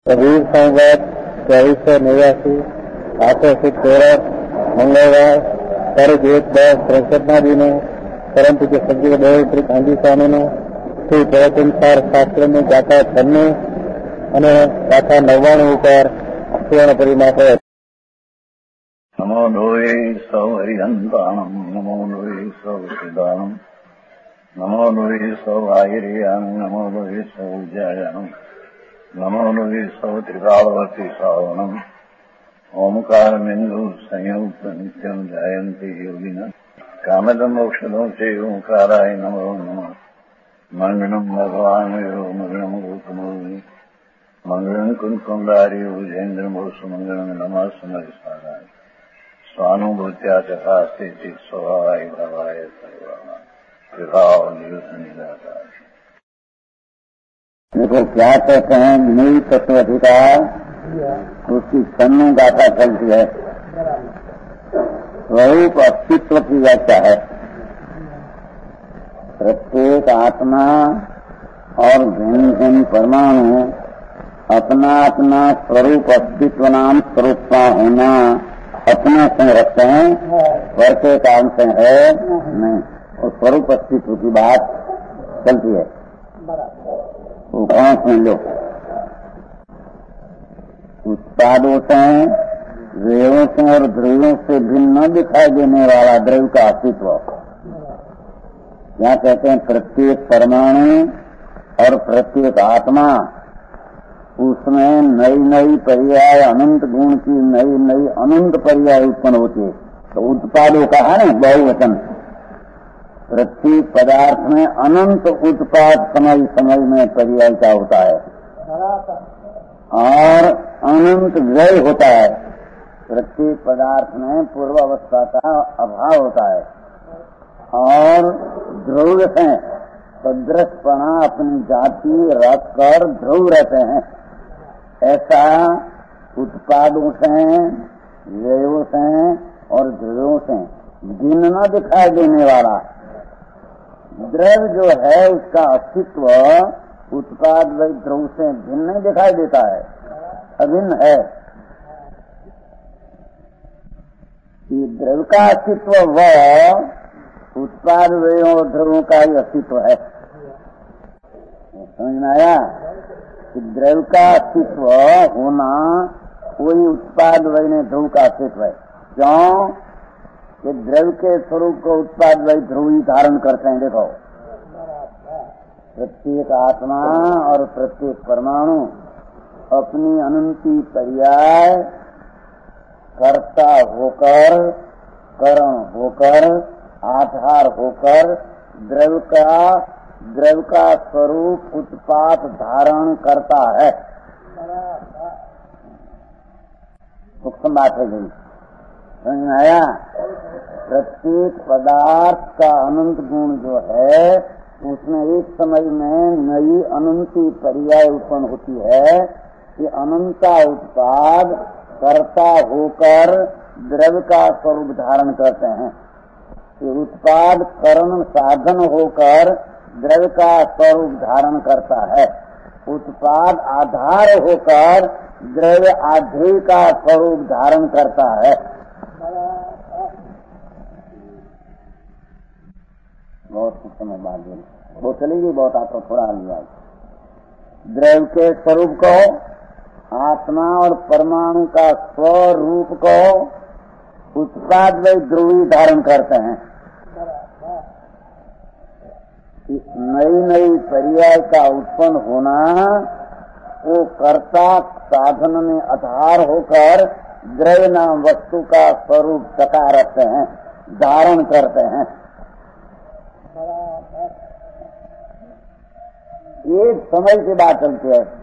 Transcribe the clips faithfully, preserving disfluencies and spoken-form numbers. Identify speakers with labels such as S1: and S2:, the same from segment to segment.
S1: कबीर संवत चौबीस सौ निवासी आठ सौ तेरह मंगलवार तारीख एक दस ત્રેસઠના દિને પરમ પૂજ્ય સદગુરુ દેવશ્રી ગાંધી સ્વામીનું શ્રી પ્રવચનસાર શાસ્ત્રની ગાથા છન્નું અને ગાથા નવ્વાણું ઉપર સુવર્ણ પરિમાણ થયો.
S2: નમો લોહી સૌ હરિહંતાણમ નમો લોહી સૌ સિદ્ધાણમ નમો લોહી સૌ આહિર્યાન નમો લોહી સૌ જયાનમ નમો લોહી સૌ ત્રિકાળવતી શ્રાવણમ ઓમકાર બિંદુ સંયુક્ત નિત્યમ જાયંતિ યોગિના કામદમ મોક્ષદો છે ઓંકારાય નમો નમઃ. મંગળમ ભગવાન મંગળમ ગોતમોહિ મંગળમ કુંકુંડારી ભુજેન્દ્રમોષ મંગળમ નમઃ સમરિસારાય स्वानुभूत्या चकास्ते चित स्वभावाय भवाय सर्वमा विभाव निदाता.
S1: देखो क्या कहते हैं, नई तत्व अधिकार उसकी सन्नु गाथा चलती है. स्वरूप अस्तित्व की व्याख्या है. प्रत्येक आत्मा और भिन्न भिन्न परमाणु अपना अपना स्वरूप अस्तित्व नाम स्वरूप का होना अपना संग रखते हैं, स्वर के कारण से है नहीं. और स्वरूप अस्तित्व की बात चलती है. वो कौन सुन लो, उत्पादों से वेयों से और द्रव्यों से भिन्न न दिखाई देने वाला द्रव्य का अस्तित्व. यहाँ कहते हैं प्रत्येक परमाणु और प्रत्येक आत्मा उसमें नई नई पर्याय अनंत गुण की नई नई अनंत पर्याय उत्पन्न होती है. तो उत्पादों का है ना बहुवचन. प्रत्येक पदार्थ में अनंत उत्पाद समय समय में पर्याय का होता है और अनंत व्यय होता है. प्रत्येक पदार्थ में पूर्वावस्था का अभाव होता है और ध्रुव से सदृशपणा अपनी जाति रख कर ध्रुव रहते हैं. ऐसा उत्पादों से व्ययों से और द्रव्यों से भिन्न न दिखाई देने वाला द्रव्य जो है उसका अस्तित्व उत्पाद व द्रव्य से भिन्न नहीं दिखाई देता है, अभिन्न है. ये द्रव्य का अस्तित्व व उत्पाद व्ययों और द्रव्यों का ही अस्तित्व है. समझ में आया? द्रव्य का अस्तित्व होना कोई उत्पाद वही ने ध्रुव का अस्तित्व है. क्यों कि द्रव्य के स्वरूप को उत्पाद वही ध्रुव ही धारण करते हैं. देखो प्रत्येक आत्मा और प्रत्येक परमाणु अपनी अनंती पर्याय कर्ता होकर कारण होकर आधार होकर द्रव्य का द्रव्य का स्वरूप उत्पाद धारण करता है. सूक्ष्म बात है गई, समझ में आया? प्रत्येक पदार्थ का अनंत गुण जो है उसमें एक समय में नई अनंती पर्याय उत्पन्न होती है. कि अनंता उत्पाद कर्ता होकर द्रव्य का स्वरूप धारण करते हैं. कि उत्पाद करण साधन होकर द्रव्य का स्वरूप धारण करता है. उत्पाद आधार होकर द्रव्य आधेय का स्वरूप धारण करता है. बहुत समय बाद वो चलेगी, बहुत आपको थोड़ा लिया. द्रव्य के स्वरूप को आत्मा और परमाणु का स्वरूप को उत्पाद व ध्रुवी धारण करते हैं. नई नई पर्याय का उत्पन्न होना वो कर्ता साधन में आधार होकर द्रव्य नाम वस्तु का स्वरूप सका रखते हैं, धारण करते हैं. एक समय की बात चलती है.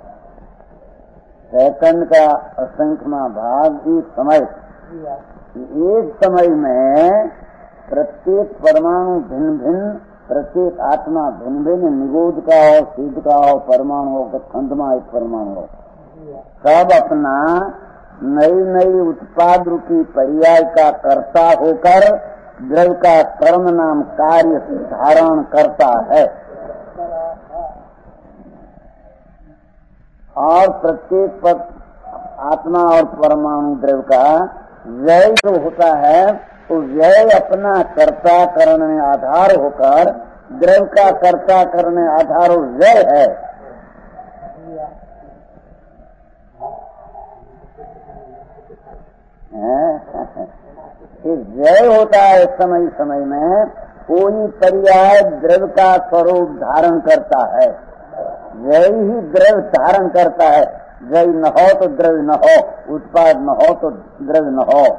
S1: सेकंड का असंख्यमा भाग एक समय. एक समय में प्रत्येक परमाणु भिन्न भिन्न, प्रत्येक आत्मा भिन्न भिन्न, निगोद का हो, सिद्ध का हो, परमाणु हो, खंडमा एक परमाणु हो, सब अपना नई नई उत्पाद रूपी पर्याय का कर्ता होकर द्रव्य का कर्म नाम कार्य धारण करता है. और प्रत्येक पद आत्मा और परमाणु द्रव्य का व्यय जो होता है तो व्यय अपना कर्ता करने आधार होकर द्रव्य का कर्ता करने आधार और व्यय है। व्यय होता है समय समय में कोई पर्याय द्रव्य का स्वरूप धारण करता है, व्यय ही द्रव्य धारण करता है। व्यय न हो तो द्रव्य न हो, उत्पाद न हो तो द्रव्य न हो,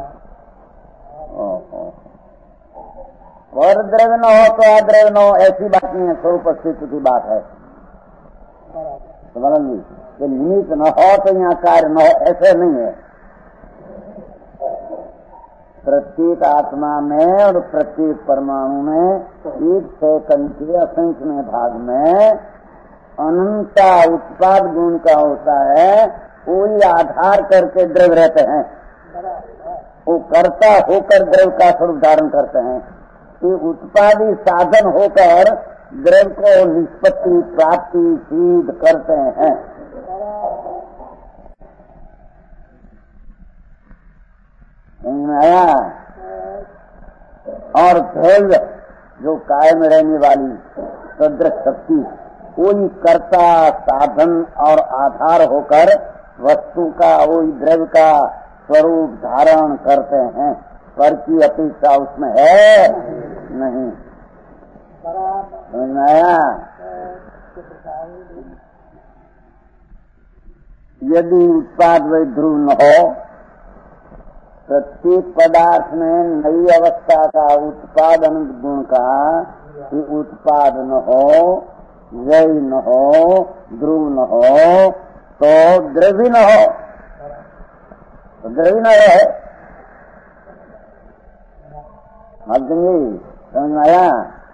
S1: और द्रव्य न हो तो अद्रव्य न हो, ऐसी बात नहीं है, स्वरूप अस्तित्व की बात है। समझ ली कि निमित्त न हो तो यहाँ कार्य न हो, ऐसे नहीं है। प्रत्येक आत्मा में और प्रत्येक परमाणु में एक सेकंड के असंख्य भाग में अनंता उत्पाद गुण का होता है। कोई आधार करके द्रव्य रहते हैं, वो कर्ता होकर द्रव्य का स्वरूप धारण करते हैं। ये उत्पादी साधन होकर द्रव्य को निष्पत्ति प्राप्ति सिद्ध करते हैं। आया। और द्रव्य जो कायम रहने वाली सदृश शक्ति कोई कर्ता साधन और आधार होकर वस्तु का वही द्रव्य का स्वरूप धारण करते हैं, पर की अपेक्षा उसमें है नहीं। समझ में आया। यदि उत्पाद वही ध्रुव न हो, प्रत्येक पदार्थ में नई अवस्था का उत्पादन गुण का उत्पाद न हो, व्यय न हो, ध्रुव न हो, तो द्रव्य न हो, तो द्रव्य न रहे। समझेंगे? समझ में आया।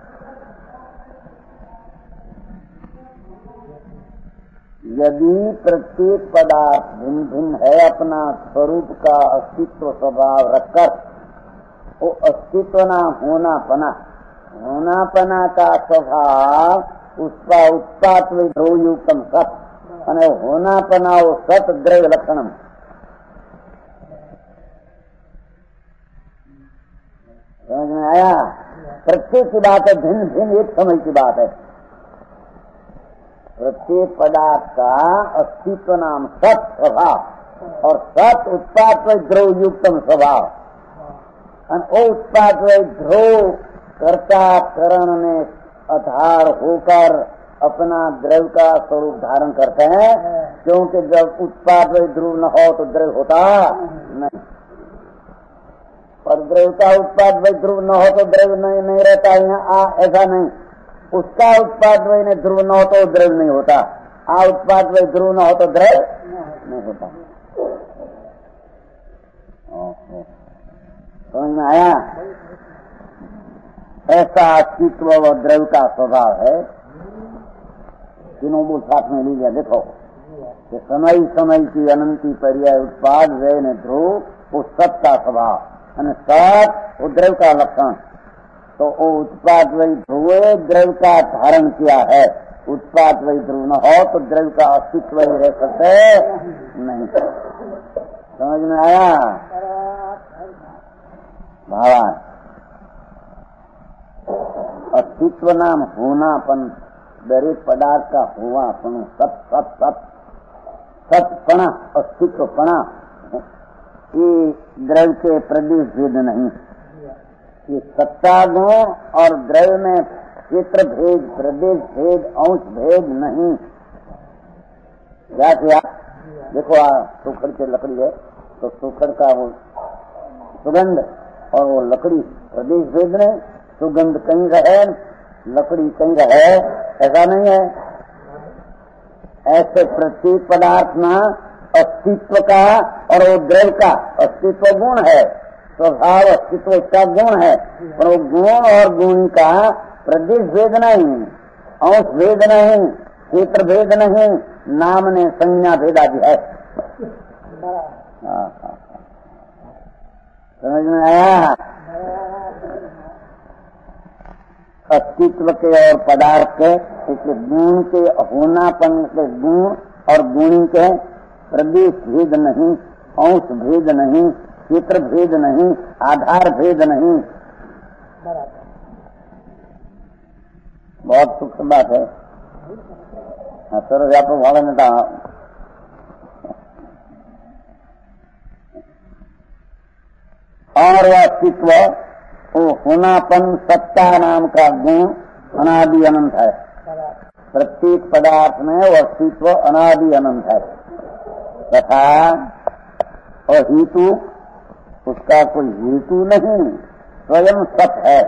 S1: यदि प्रत्येक पदार्थ भिन्न भिन्न है, अपना स्वरूप का अस्तित्व स्वभाव रखकर, वो अस्तित्व ना होना पना, होना पना का स्वभाव उसका उत्पाद ध्रुवयुक्तम सत, अने होना पना वो सत द्रव्य लक्षणम। समझ में आया। प्रत्येक की बात है, भिन्न भिन्न एक समय की बात है। प्रत्येक पदार्थ का अस्तित्व नाम सत स्वभाव, और सत उत्पाद ध्रुव युक्तम स्वभाव, वो उत्पाद ध्रुव कर्ता करण में आधार होकर अपना द्रव्य का स्वरूप धारण करते हैं। क्योंकि जब उत्पाद ध्रुव न हो तो द्रव्य होता नहीं, और द्रव्य का उत्पाद ध्रुव न हो तो द्रव्य नहीं, नहीं रहता। यहाँ ऐसा नहीं, उसका उत्पाद वही ध्रुव न हो तो द्रव्य नहीं होता, आ उत्पाद वही ध्रुव न हो तो द्रव्य नहीं होता। समझ में आया। ऐसा अस्तित्व व द्रव्य का स्वभाव है। तीनों बोल साथ में लीजिए। देखो कि समय समय की अनंती पर्याय उत्पाद व्यय ने ध्रुव, वो सत का स्वभाव, सत वो द्रव्य का लक्षण। तो वो उत्पाद वही ध्रुव द्रव्य का धारण किया है। उत्पाद वही ध्रुव न हो तो द्रव्य का अस्तित्व ही रह सकते नहीं। समझ में आया भावा। अस्तित्व नाम होनापन, दरेक पदार्थ का होवापन, सत सत सत सतपणा, अस्तित्वपणा, ये द्रव्य के प्रदेश भेद नहीं। ये सत्ता गुण और द्रव्य में क्षेत्र भेद, प्रदेश भेद, अंश भेद नहीं। क्या किया? देखो सुखड़ की लकड़ी है तो सुखड़ का वो सुगंध और वो लकड़ी प्रदेश भेद नहीं। सुगंध कहीं रहे, लकड़ी कहीं रहे, ऐसा नहीं है। ऐसे प्रत्येक पदार्थ में अस्तित्व का और वो द्रव्य का अस्तित्व गुण है, स्वभाव अस्तित्व उसका गुण है, पर वो गुण और गुण का प्रदेश भेद नहीं, अंश भेद नहीं, क्षेत्र भेद नहीं, नाम ने संज्ञा भेद आदि है। समझ में आया। अस्तित्व के और पदार्थ के, इसके गुण के होनापन के गुण और गुणी के प्रदेश भेद नहीं, अंश भेद नहीं, क्षेत्र भेद नहीं, आधार भेद नहीं। बहुत सूक्ष्म बात है। सर्वव्यापक भाव ने कहा और वह अस्तित्व वो होनापन सत्ता नाम का गुण अनादि अनंत है। प्रत्येक पदार्थ में वह अस्तित्व अनादि अनंत है तथा और हेतु उसका कोई हेतु नहीं, स्वयं सत है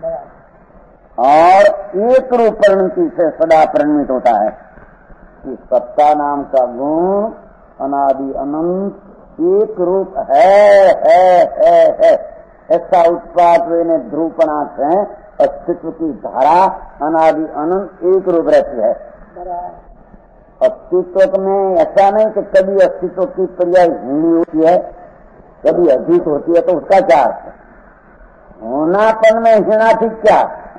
S1: और एक रूप परिणति से सदा परिणमित होता है। कि सत्ता नाम का गुण अनादि अनंत एक रूप है है है है ऐसा उत्पाद ने ध्रुवपनाथ है। अस्तित्व की धारा अनादि अनंत एक रूप रहती है। अस्तित्व में ऐसा नहीं कि कभी अस्तित्व की पर्याय हीनी होती है, कभी अधिक होती है, तो उसका क्या अर्थ है? होनापन में हीनाधिक क्या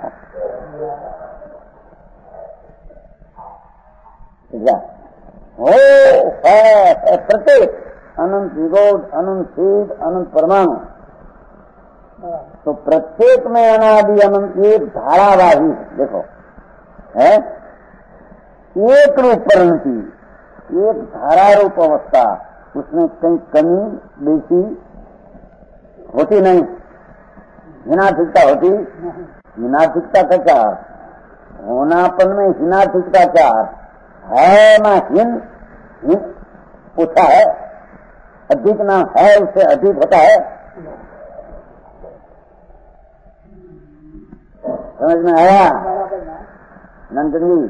S1: हो है प्रत्येक अनंत विगोध अनंत सीध अनंत परमाणु, तो प्रत्येक में अनादि अनंत एक धारावाही देखो है, एक रूप परिणति, एक धारा रूप अवस्था, उसमें कहीं कमी बेसी होती नहीं। हीनाधिकता होती, हीनाधिकता का क्या होनापन में हीनाधिकता क्या है? ना हीन हीन पूछा है, अधिक ना है उससे अधिक होता है। समझ में आया नंदन जी?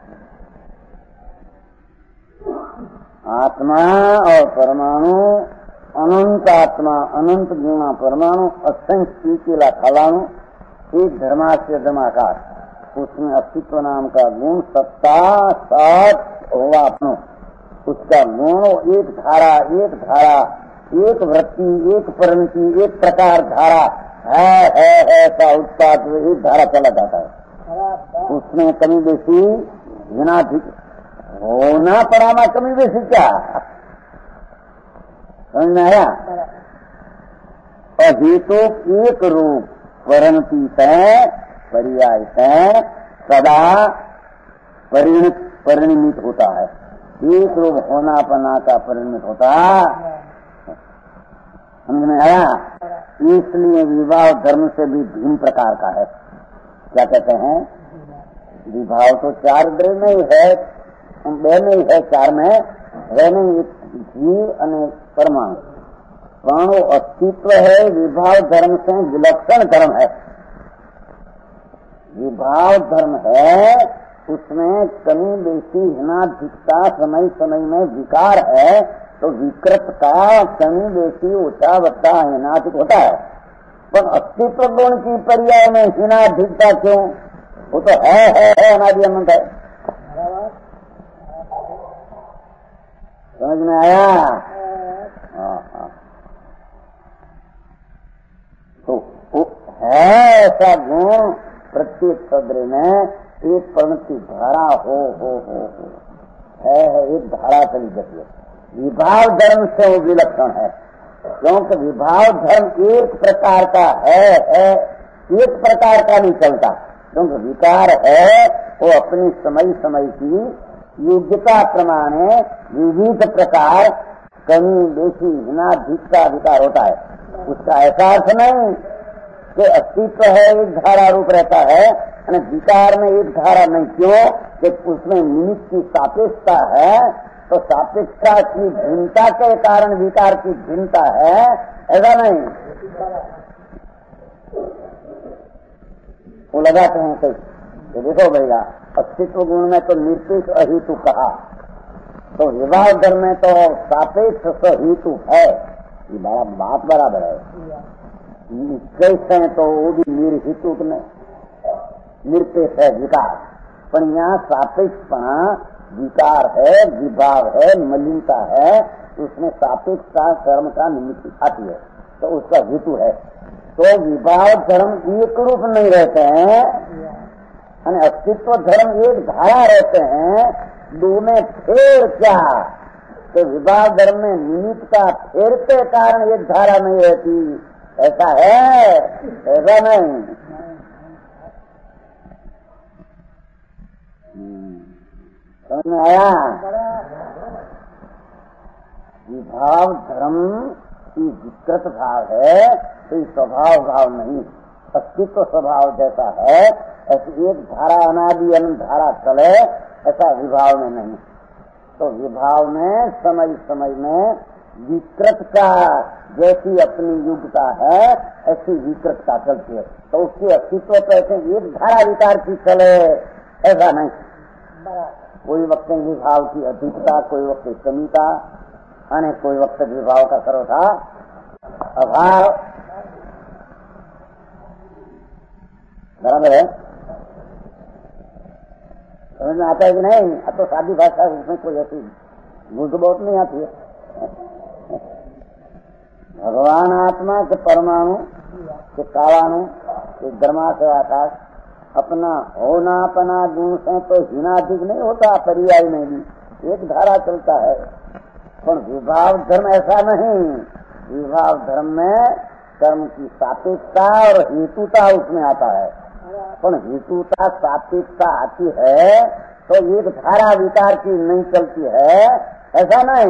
S1: आत्मा और परमाणु, अनंत आत्मा अनंत गुणा परमाणु असंख्य केला खलाणु एक धर्माश्य धर्माकार, उसमें अस्तित्व नाम का गुण सत्ता सत होगा अपनो, उसका गुण एक धारा एक धारा एक वृत्ति एक परिणति एक प्रकार धारा है है ऐसा उत्पाद एक धारा चला जाता है। उसमें कमी बेसी हीनाधिक होना पड़ाना कमी बेसी क्या समझ में आया? हेतु एक रूप परिणति है, पर्याय है, सदा परिणित परिणमित होता है। एक रूप होना पना का परिणमित होता समझ में आया? इसलिए विवाह धर्म से भी भिन्न प्रकार का है। क्या कहते हैं? विवाह तो चार द्रव्य में ही है, बे में ही है, चार में है नहीं, जीव अने परमाणु परमाणु अस्तित्व है। विभाव धर्म से विलक्षण धर्म है। विभाव धर्म है, उसमें कमी बेसी हीनाधिकता समय समय में विकार है, तो विकृत का कमी बेसी ऊंचा बत्ता हीनाधिक होता है। पर अस्तित्व गुण की पर्याय में हीनाधिकता क्यों? वो तो है है है अनादि अनंत है। समझ में आया? हाँ हाँ, तो है ऐसा गुण प्रत्येक सदरे में एक परिणति धारा हो हो हो हो है, है एक धारा चली जाती है। विभाव धर्म से वो विलक्षण है, क्योंकि विभाव धर्म एक प्रकार का है, है एक प्रकार का नहीं चलता, क्योंकि विकार है वो अपनी समय समय की योग्यता प्रमाणे विविध प्रकार कमी बेसी हीनाधिकता विकार होता है। उसका ऐसा अर्थ नहीं कि अस्तित्व है एक धारा रूप रहता है और विकार में एक धारा नहीं। क्यों? कि उसमें निमित्त की सापेक्षता है, तो सापेक्षता की भिन्नता के कारण विकार की भिन्नता है, ऐसा नहीं। वो लगाते हैं कई, तो देखो भैया अस्तित्व गुण में तो निरपेक्ष अहेतु कहा, तो विवाह धर्म में तो सापेक्ष सहेतु है। ये बड़ा बात बराबर है। कैसे हैं तो वो भी निर्हेतु में निरपेक्ष है विकार, पर यहाँ सापेक्षपणा विकार है, विभाव है, मलिनता है, उसमें सापेक्षता कर्म का निमित्त आती है, तो उसका हेतु है। तो विभाव धर्म एक रूप नहीं रहते हैं, यानी अस्तित्व धर्म एक धारा रहते हैं, दो में फेर क्या, तो विभाव धर्म में निमित्त का फेर के कारण एक धारा नहीं रहती, ऐसा है? ऐसा नहीं। समझ में आया? विभाव धर्म की विकृत भाव है, तो स्वभाव भाव नहीं, अस्तित्व स्वभाव जैसा है ऐसी एक धारा अनादि अनंत धारा चले, ऐसा विभाव में नहीं। तो विभाव में समय समय में विकृत का जैसी अपनी युगता है ऐसी विकृतता चलती है, तो उसके अस्तित्व पर ऐसे एक धारा विकार की चले, ऐसा नहीं। कोई वक्त विभाव की अधिकता, कोई वक्त कमीता, अने कोई वक्त विभाव का सर्वथा अभाव। बराबर है? समझ में आता है कि नहीं? अब तो सादी भाषा उसमें कोई ऐसी गुज बहुत नहीं आती है। भगवान आत्मा के परमाणु के कालाणु के धर्मा से आकाश अपना होना अपना गुण से तो हीनाधिक नहीं होता, पर्याय में भी एक धारा चलता है। पर विभाव धर्म ऐसा नहीं, विभाव धर्म में कर्म की सापेक्षता और हेतुता उसमें आता है, पर हेतुता सापेक्षता आती है तो एक धारा विकार की नहीं चलती है, ऐसा नहीं।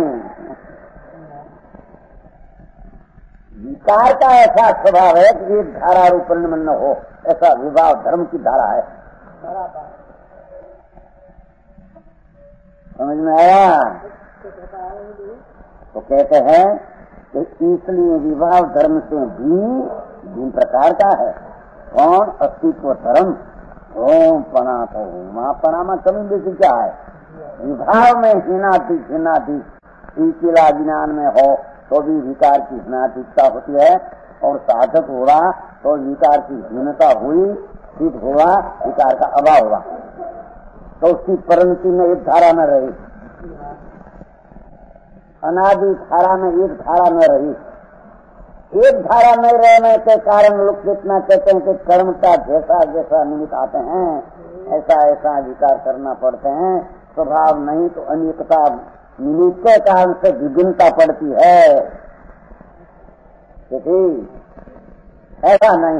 S1: विकार का ऐसा स्वभाव है कि एक धारा रूपण में न हो, ऐसा विभाव धर्म की धारा है। समझ में आया? तो कहते हैं कि इसलिए विभाव धर्म से भी तीन प्रकार का है। कौन? अस्तित्व धर्म। ओम पना तो माँ पना में कमी बेसी क्या है? विभाव में हीनाधिक हीनाधिक ईकिला ज्ञान में हो तो भी विकार की हीनाधिकता होती है, और साधक हुआ तो विकार की हीनता हुई, सिद्ध हुआ विकार का अभाव हुआ, तो उसकी परिणति में एक धारा न रही, अनादि धारा में एक धारा न रही। एक धारा नहीं रहने के कारण लोग कितना कहते हैं कि कर्म का जैसा जैसा निमित्त आते हैं ऐसा ऐसा विकार करना पड़ते हैं, स्वभाव नहीं तो अनेकता निमित्त के कारण से विभिन्नता पड़ती है, ऐसा नहीं।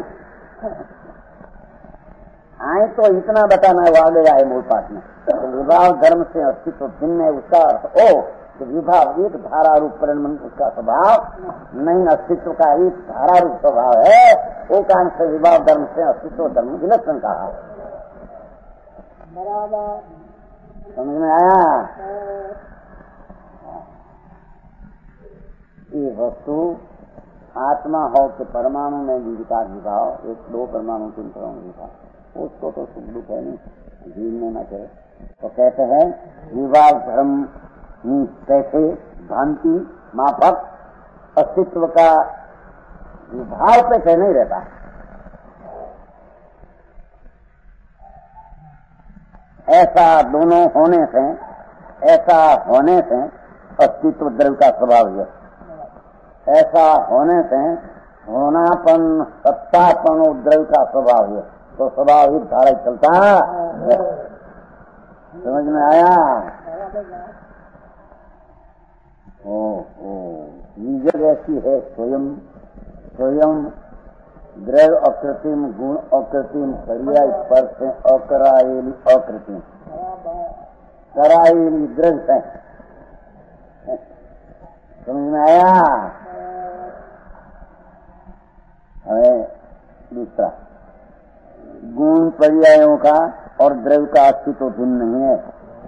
S1: आए तो इतना बताना है, वो आगे आए मूल पाठ में। तो विभाव धर्म से अस्तित्व भिन्न है, उसका अर्थ ओ तो विभाव एक धारा रूप परिणाम उसका स्वभाव नहीं, अस्तित्व का एक धारा रूप स्वभाव है, वो कारण से विभाव धर्म से अस्तित्व धर्म की लक्षण कहा। बराबर समझ में आया? ये वस्तु आत्मा हो के परमाणु में भी विकार विभाव, एक दो परमाणु तीन परमाणु विभाव, उसको तो सुख दुख है नहीं, जीव में न करे। तो कहते हैं विभाव धर्म कैसे भ्रांति माफक अस्तित्व का विभाव पे कह नहीं रहता, ऐसा दोनों होने से ऐसा होने से अस्तित्व द्रव्य का स्वभाव है, ऐसा होने से होनापन सत्तापन द्रव्य का स्वभाव है, तो स्वभाव ही धारा चलता है। समझ में आया? ओ ओ निजग ऐसी है स्वयं, स्वयं द्रव्य अकृत्रिम गुण अकृत्रिम पर्याय स्पर्श अकरायेली अकृत्रिम करायेली द्रव्य है। समझ में आया? हमें दूसरा गुण पर्यायों का और द्रव्य का अस्तित्व भिन्न नहीं है।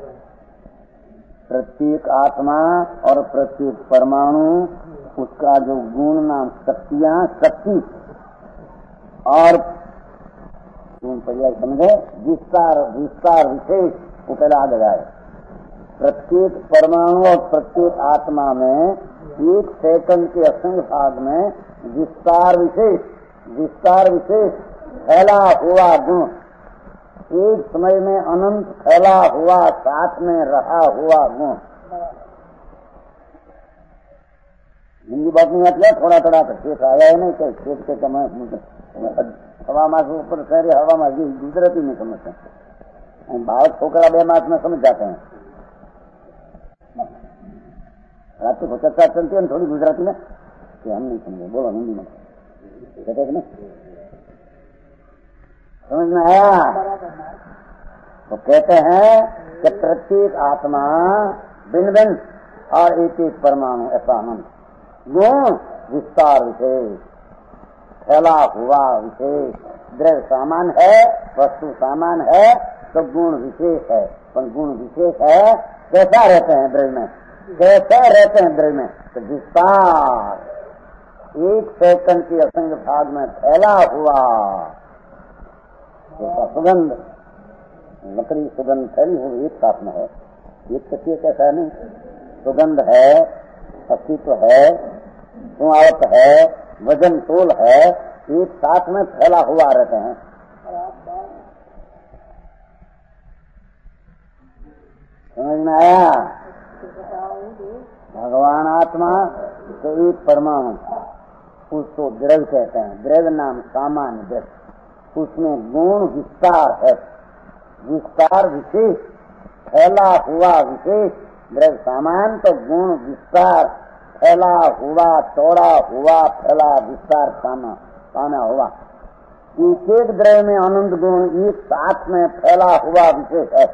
S1: प्रत्येक आत्मा और प्रत्येक परमाणु उसका जो गुण नाम शक्तियां शक्ति और गुण पर्याय समझे, विस्तार विस्तार विशेष वो पहले आ गया है। प्रत्येक परमाणु और प्रत्येक आत्मा में एक सेकंड के असंख्य भाग में विस्तार विशेष विस्तार विशेष फैला हुआ गुण, एक समय में अनंत फैला हुआ साथ में रहा हुआ गुण, हिंदी बात नहीं आती है, थोड़ा थोड़ा खेत आया है नहीं कहीं खेत के कम हवा मास ऊपर शहरी हवा मास गुजराती नहीं समझते, बाहर छोकरा बे मास में समझ जाते हैं। रात को चर्चा चलती है थोड़ी गुजराती में कि हम नहीं समझे, बोलो हिंदी में कहते कि नहीं, समझ में आया? तो कहते हैं कि प्रत्येक आत्मा भिन्न भिन्न और एक एक परमाणु ऐसा अनंत, गुण विस्तार विशेष, फैला हुआ विशेष, द्रव्य सामान है, वस्तु सामान है, तो गुण विशेष है। पर गुण विशेष है कैसा रहते हैं द्रव्य में, कैसे रहते हैं द्रव्य में, तो विस्तार एक सेकंड के असंख्य भाग में फैला हुआ, जैसा सुगंध लकड़ी सुगंध फैली हुई एक साथ में है, एक सत्य कैसा नहीं, सुगंध है, अस्तित्व है, सुआवत है, वजन तोल है, एक साथ में फैला हुआ रहते हैं। समझ में आया? भगवान आत्मा तो एक परमाणु, उसको द्रव्य कहते हैं, द्रव्य नाम सामान्य द्रव्य, उसमें गुण विस्तार है, विस्तार विशेष, फैला हुआ विशेष, द्रव्य सामान तो गुण विस्तार, फैला हुआ, चौड़ा हुआ, फैला विस्तार पाना पाना हुआ। एक एक द्रव्य में अनंत गुण एक साथ में फैला हुआ विशेष है।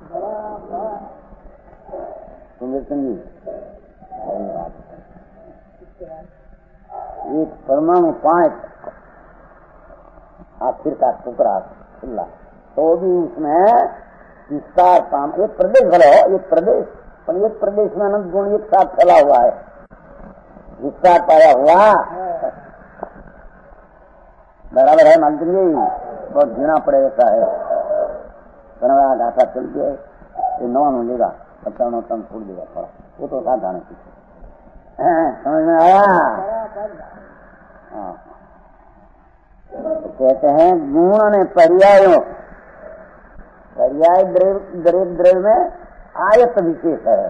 S1: जी एक परमाणु पांच आखिर का टुकड़ा खुला, तो भी उसमें विस्तार काम, एक प्रदेश भले हो, एक प्रदेश, पर एक प्रदेश में अनंत गुण एक साथ फैला हुआ है, विस्तार पाया हुआ बराबर है। मंत्री जी बहुत जीना पड़े ऐसा है, बनवा गाथा चल गया ये नवा मिलेगा, पचानो तम छोड़ देगा थोड़ा, वो तो सावधान है। समझ में आया? हाँ, तो कहते हैं गुण ने पर्यायों, पर्याय द्रव्य द्रव्य में आयत विशेष है,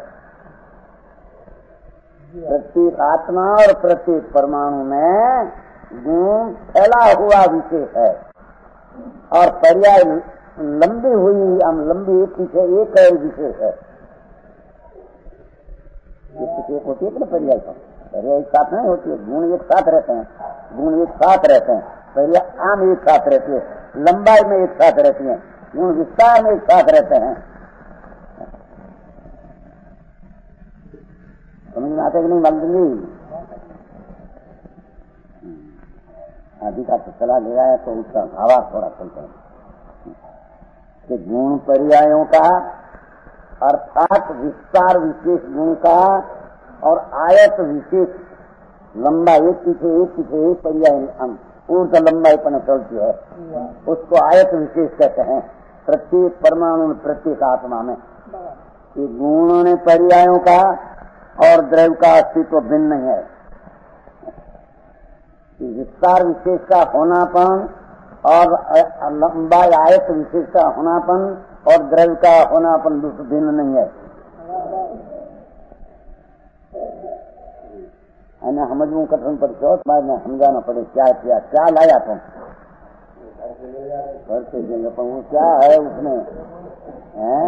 S1: प्रत्येक आत्मा और प्रत्येक परमाणु में गुण फैला हुआ विशेष है, और पर्याय लंबी हुई हम लंबी पीछे एक है विशेष है। एक होती है ना पर्याय, तो पर्याय एक साथ नहीं होती है, गुण एक साथ रहते हैं, गुण एक साथ रहते हैं, पर्याय आम एक साथ रहती है, लंबाई में एक साथ रहती है, गुण विस्तार में एक साथ रहते हैं। समझ में आते कि नहीं मालूम? आदि का तो चला गया है तो उसका भावा थोड़ा चलता है कि गुण पर्यायों का अर्थात विस्तार विशेष गुण का और आयत विशेष लंबा एक पीछे एक पीछे एक पर्याय ऊर्जा लंबाई पर चलती है, उसको आयत विशेष कहते हैं। प्रत्येक परमाणु प्रत्येक आत्मा में ये गुणों ने पर्यायों का और द्रव्य का अस्तित्व भिन्न नहीं है। विस्तार विशेष का होनापन और लंबाई आयत विशेष का होनापन और द्रव्य का होनापन भिन्न नहीं है। हमें समझू कठिन पड़ते बाद में समझाना पड़े क्या किया, क्या लाया तुम घर से देंगे, पर वो क्या है उसमें है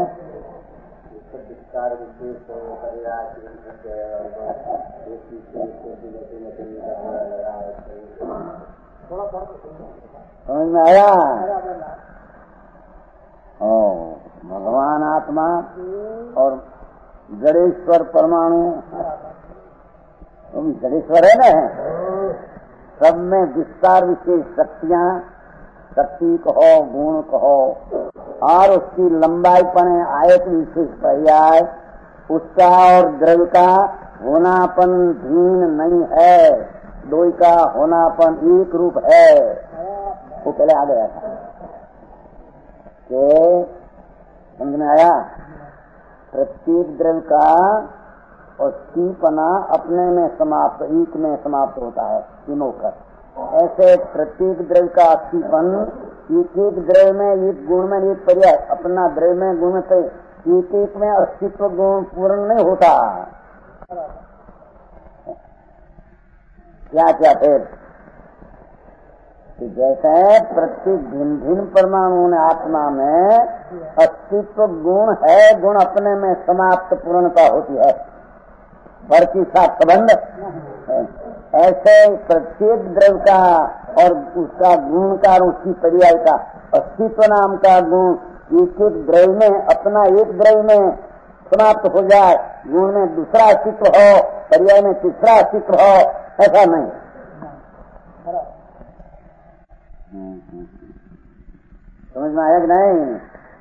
S1: समझ में आया? ओ भगवान आत्मा और जड़ेश्वर परमाणु, तुम जड़ेश्वर है ना, सब में विस्तार विशेष शक्तियां, शक्ति कहो गुण कहो और उसकी लंबाई पने आयत विशेष पर्याय, उसका और द्रव्य का होनापन भिन्न नहीं है, दो का होनापन एक रूप है। वो पहले आ गया था कि समझ में आया? प्रत्येक द्रव्य का और स्थिपना अपने में समाप्त, एक में समाप्त होता है तीनों का। ऐसे प्रत्येक द्रव्य का अस्थिपन एक एक द्रव्य में एक गुण में एक पर्याय, अपना द्रव्य में गुण से एक एक में अस्तित्व गुण पूर्ण नहीं होता। क्या क्या फिर कि जैसे प्रत्येक भिन्न भिन्न परमाणु ने आत्मा में अस्तित्व गुण है, गुण अपने में समाप्त पूर्णता होती है, पर की साथ संबंध है। ऐसे प्रत्येक द्रव्य का और उसका गुण का और उसकी पर्याय का अस्तित्व नाम का गुण एक एक द्रव्य में अपना एक द्रव्य में समाप्त हो जाए, गुण में दूसरा अस्तित्व हो, पर्याय में तीसरा अस्तित्व हो, ऐसा नहीं। समझ में आया कि नहीं?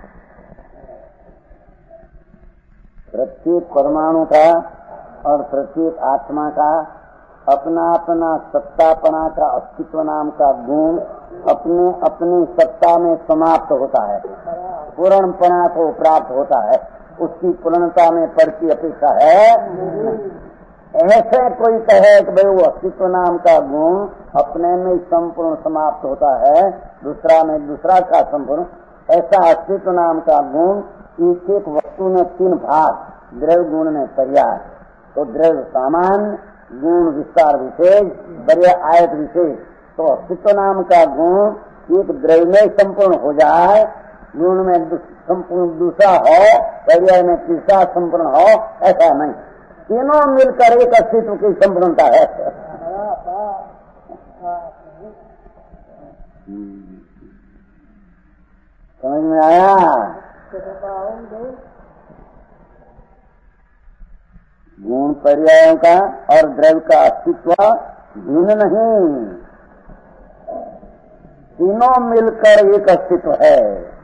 S1: प्रत्येक परमाणु का और प्रत्येक आत्मा का अपना अपना सत्तापना का अस्तित्व नाम का गुण अपने अपनी सत्ता में समाप्त होता है, पूर्णपना को प्राप्त होता है, उसकी पूर्णता में पर की अपेक्षा है। ऐसे कोई कहे कि भाई वो अस्तित्व नाम का गुण अपने में संपूर्ण समाप्त होता है, दूसरा में दूसरा का संपूर्ण, ऐसा अस्तित्व नाम का गुण एक एक वस्तु में तीन भाग, द्रव्य गुण में पर्याय, तो द्रव्य सामान्य, गुण विस्तार विशेष, पर्याय आयत विशेष। तो अस्तित्व नाम का गुण एक द्रव्य में संपूर्ण हो जाए, गुण में संपूर्ण दूसरा हो, पर्याय में तीसरा संपूर्ण हो, ऐसा नहीं, तीनों मिलकर एक अस्तित्व की संपूर्णता है। समझ में आया? गुण पर्यायों का और द्रव्य का अस्तित्व भिन्न नहीं, तीनों मिलकर एक अस्तित्व है।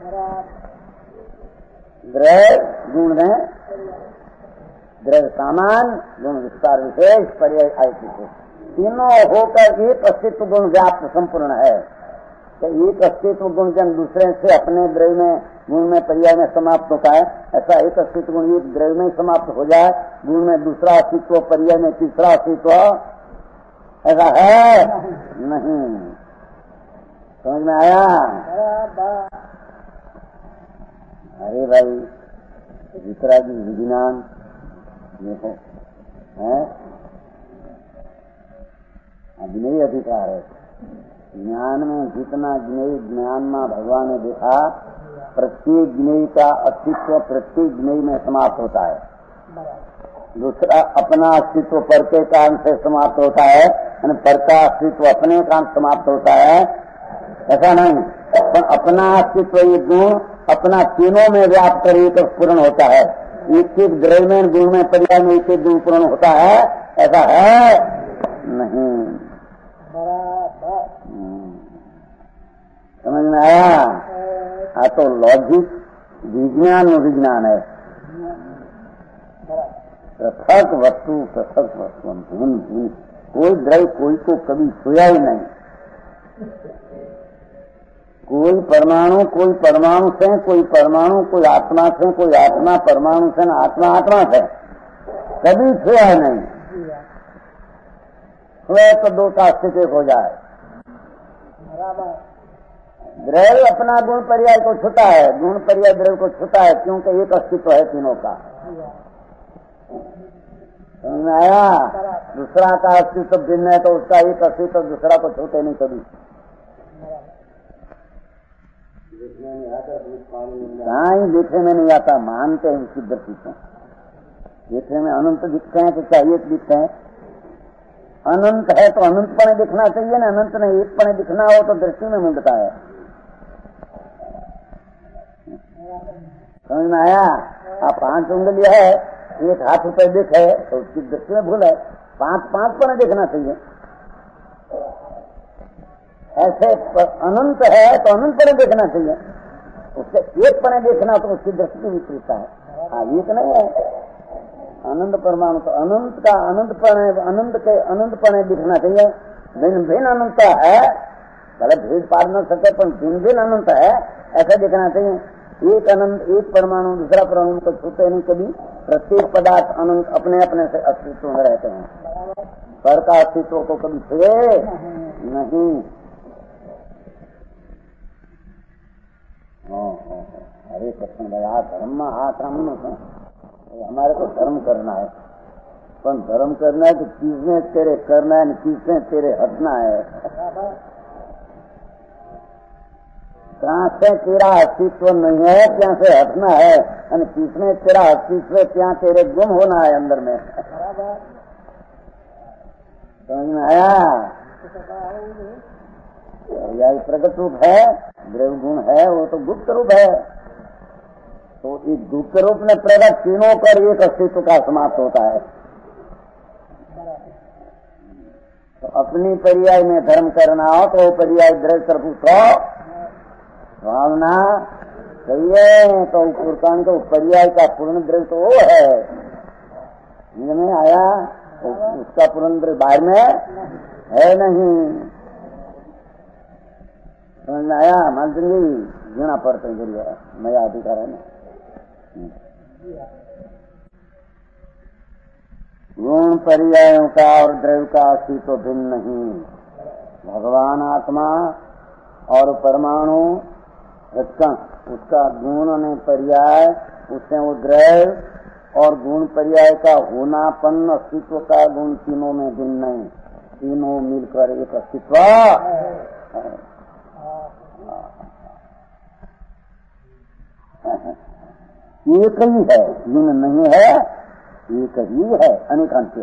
S1: द्रव्य गुण में द्रव्य सामान, गुण विस्तार विशेष, पर्याय आयत विशेष, तीनों होकर एक अस्तित्व गुण व्याप्त संपूर्ण है। तो एक अस्तित्व गुण जन दूसरे से अपने द्रव्य में गुण में पर्याय में समाप्त होता है, ऐसा एक अस्तित्व गुण एक द्रव्य में समाप्त हो जाए, गुण में दूसरा अस्तित्व, पर्याय में तीसरा अस्तित्व, ऐसा है नहीं। समझ में आया? अरे भाई दूसरा जी विज्ञान देखो है, अग्नि अधिकार है ज्ञान में, जितना ज्ञेय ज्ञान में भगवान ने देखा, प्रत्येक ज्ञेय का अस्तित्व प्रत्येक ज्ञेय में समाप्त होता है, दूसरा अपना अस्तित्व पर के कारण से समाप्त होता है, पर का अस्तित्व अपने कारण समाप्त होता है, ऐसा नहीं। पर अपना अस्तित्व एक गुण अपना तीनों में व्याप्त कर एक पूर्ण होता है, एक एक द्रव्य में गुण में पर्याय में एक एक गुण पूर्ण होता है, ऐसा है नहीं। समझ में आया? हाँ, तो लॉजिक विज्ञान में विज्ञान है, पृथक वस्तु पृथक वस्तु भिन्न भिन्न, कोई द्रव्य कोई को कभी छुआ ही नहीं, कोई परमाणु कोई परमाणु से, कोई परमाणु कोई आत्मा से, कोई आत्मा परमाणु से, न आत्मा आत्मा से, कभी छुआ ही नहीं। छुए तो दो का स्थिति हो जाए। द्रव्य अपना गुण पर्याय को छूता है, गुण पर्याय द्रव्य को छूता है, क्योंकि एक अस्तित्व है तीनों का। समझ में आया? दूसरा का अस्तित्व भिन्न है तो उसका एक अस्तित्व दूसरा को छूटे नहीं कभी। कहाँ ही देखने में नहीं आता, मानते हैं उसकी दृष्टि से। देखने में अनंत दिखते हैं तो चाहिए दिखते हैं, अनंत है तो अनंतपणे दिखना चाहिए ना, अनंत नहीं एकपणे दिखना हो तो दृष्टि में मुंडता है। समझ में आया? आप पांच उंगलियां है, एक हाथ ऊपर दिख है तो उसकी दृष्टि में भूल है, पांच पांच पणे देखना चाहिए। ऐसे अनंत है तो अनंत पणे देखना चाहिए, उससे एक पणे देखना तो उसकी दृष्टि विपरीत है। हाँ, एक नहीं है अनंत परमाणु, तो अनंत का अनंत पणे, अनंत के अनंत पणे दिखना चाहिए। भिन्न भिन्न अनंत है, भले भेद पार न सके पर भिन्न भिन्न अनंत है, ऐसा देखना चाहिए। एक अनंत एक परमाणु दूसरा परमाणु को छूते नहीं कभी, प्रत्येक पदार्थ अनंत अपने अपने से अस्तित्व में रहते हैं, पर का अस्तित्व को कभी छुए नहीं। हरे कृष्ण भया धर्म आश्रम, हमारे को धर्म करना है, पर धर्म करना है तो चीजें तेरे करना है, चीजें तेरे हटना है। कहाँ से तेरा अस्तित्व नहीं है, क्या से हटना है, और किसने तेरा अस्तित्व, क्या तेरे गुम होना है अंदर में। समझ में आया? यह प्रकट रूप है, द्रव्य गुण है, वो तो गुप्त रूप है। तो इस गुप्त रूप में प्रकट तीनों कर एक अस्तित्व का समाप्त होता है। तो अपनी पर्याय में धर्म करना हो तो पर्याय द्रव्य तरफ उठो, भावना सही है। तो पुराण का पर्याय का पूर्ण द्रव्य तो वो है, समझ में आया? उसका पूर्ण द्रव्य बाहर में है नहीं। समझ में आया? मालचंदी जीना पड़ते हैं, नया अधिकार है ना। गुण पर्यायों का और द्रव्य का अस्तित्व भिन्न नहीं। भगवान आत्मा और परमाणु रचकण, उसका गुण ने पर्याय, उससे वो द्रव्य और गुण पर्याय का होनापन अस्तित्व का गुण तीनों में भिन्न नहीं, तीनों मिलकर एक अस्तित्व है। एक ही है, भिन्न नहीं है, एक ही है, अनेकांतिया।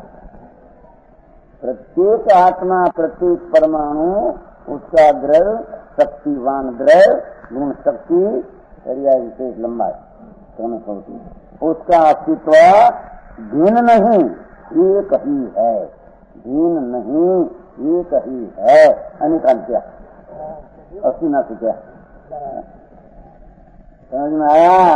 S1: प्रत्येक आत्मा, प्रत्येक परमाणु, उसका द्रव्य शक्तिवान द्रव्य, गुण शक्ति, पर्याय विशेष लंबाई, दोनों होती, उसका अस्तित्व भिन्न नहीं, एक ही है। भिन्न नहीं, एक ही है, अनेकांतिया। अस्सी ना क्या समझ में आया?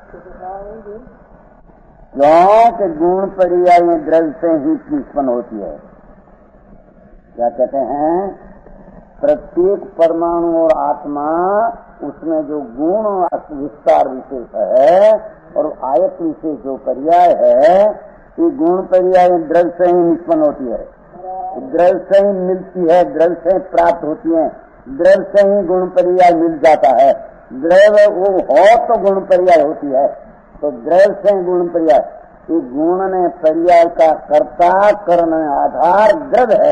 S1: क्योंकि गुण पर्याय में द्रव्य से ही उत्पन्न होती है। क्या कहते हैं? प्रत्येक परमाणु और आत्मा, उसमें जो गुण विस्तार विशेष है और आयत विशेष जो पर्याय है, ये गुण पर्याय में द्रव्य से ही उत्पन्न होती है, द्रव्य से ही मिलती है, द्रव्य से प्राप्त होती है, द्रव्य से ही गुण पर्याय मिल जाता है। द्रव्य वो हो तो गुण पर्याय होती है, तो द्रव्य से गुण पर्याय, ये गुण ने पर्याय का कर्ता करण आधार द्रव्य है।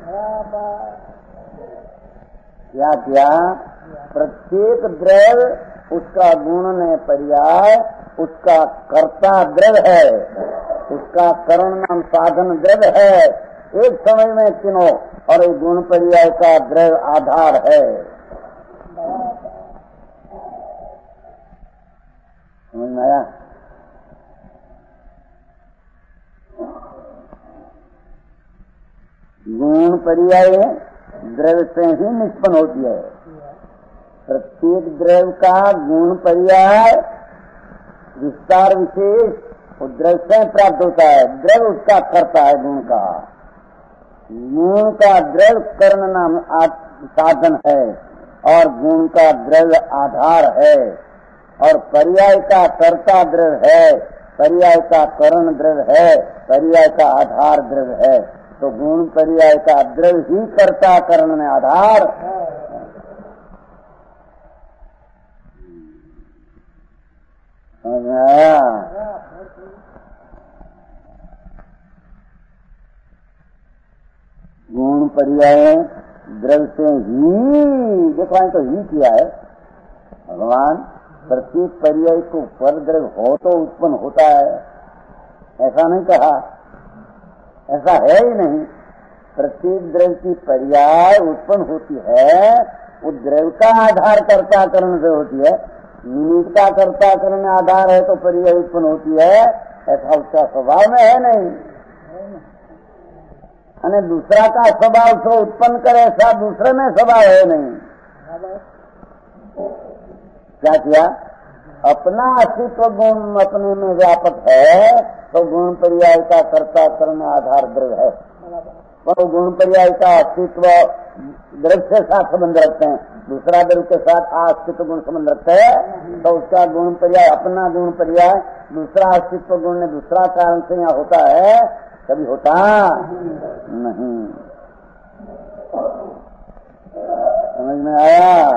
S1: क्या क्या? प्रत्येक द्रव्य उसका गुण ने पर्याय, उसका कर्ता द्रव्य है, उसका करण नाम साधन द्रव्य है। एक समय में तीनों, और एक गुण पर्याय का द्रव्य आधार है। समझ में आया? गुण पर्याय द्रव्य से ही निष्पन्न होती है। प्रत्येक द्रव्य का गुण पर्याय विस्तार विशेष द्रव्य से प्राप्त होता है। द्रव्य उसका करता है गुण का, गुण का द्रव्य करण नाम साधन है और गुण का द्रव्य आधार है, और पर्याय का कर्ता द्रव्य है, पर्याय का करण द्रव्य है, पर्याय का आधार द्रव्य है। तो गुण पर्याय का द्रव्य ही कर्ता करण में आधार। समझ में आया? गुण पर्याय द्रव्य से ही, देखो तो ही किया है भगवान। प्रत्येक पर्याय को पर द्रव्य हो तो उत्पन्न होता है, ऐसा नहीं कहा, ऐसा है ही नहीं। प्रत्येक द्रव्य की पर्याय उत्पन्न होती है, वो द्रव्य का आधार कर्ता करण से होती है। निमित्त का कर्ता करण आधार है तो पर्याय उत्पन्न होती है, ऐसा उसका स्वभाव में है नहीं। अने दूसरा का स्वभाव से उत्पन्न करे, ऐसा दूसरे में स्वभाव है नहीं। क्या किया? अपना अस्तित्व गुण अपने में व्यापक है, तो गुण पर्याय का कर्ता करण आधार द्रव्य है। और गुण पर्याय का अस्तित्व द्रव्य के साथ संबंध रखते हैं, दूसरा द्रव्य के साथ अस्तित्व गुण संबंध रखते हैं, तो उसका गुण पर्याय अपना गुण पर्याय दूसरा अस्तित्व गुण ने दूसरा कारण से यहाँ होता है, कभी होता नहीं। समझ में आया?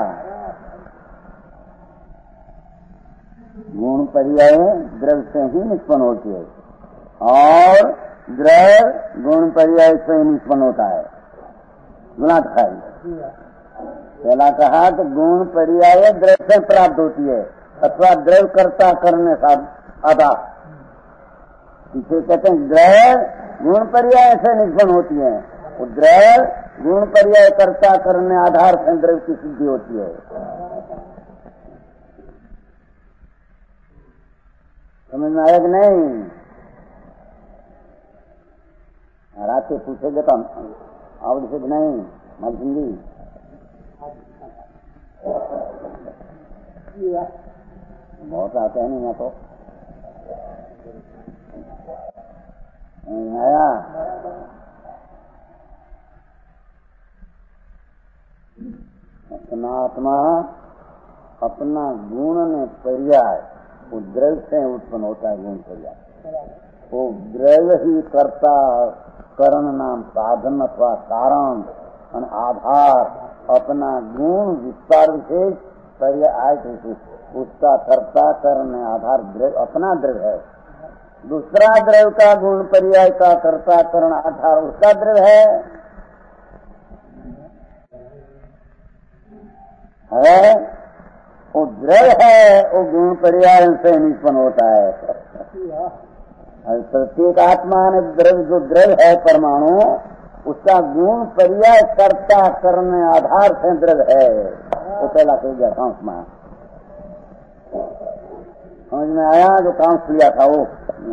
S1: गुण पर्याय द्रव्य से ही निष्पन्न होती है, और द्रव्य गुण पर्याय से निष्पन्न होता है। गुणात खाई पहला कहा कि गुण पर्याय द्रव्य से प्राप्त होती है अथवा द्रव्य कर्ता करने का आधार। इसे कहते हैं द्रव्य गुण पर्याय से निष्पन्न होती है। द्रव्य गुण पर्याय कर्ता करने आधार से द्रव्य की सिद्धि होती है। समझ में आया कि नहीं? रात से पूछेगा तो आवड़ से नहीं मत जी बहुत आते हैं नहीं यहाँ तो आया। अपना आत्मा अपना गुण ने पर्याय वो द्रव्य से उत्पन्न होता है। गुण पर्याय वो द्रव्य ही कर्ता करण नाम साधन अथवा कारण आधार अपना गुण विस्तार विशेष पर्याय उसका कर्ता करने आधार द्रव्य अपना द्रव्य है। दूसरा द्रव्य का गुण पर्याय का कर्ता करण आधार उसका द्रव्य है है वो द्रव्य है। वो गुण पर्याय से निष्पन्न होता है। प्रत्येक आत्मा ने द्रव्य जो द्रव्य है परमाणु उसका गुण पर्याय कर्ता करने आधार से द्रव्य है। वो पहला कह गया कांस में समझ में आया जो कांस लिया था वो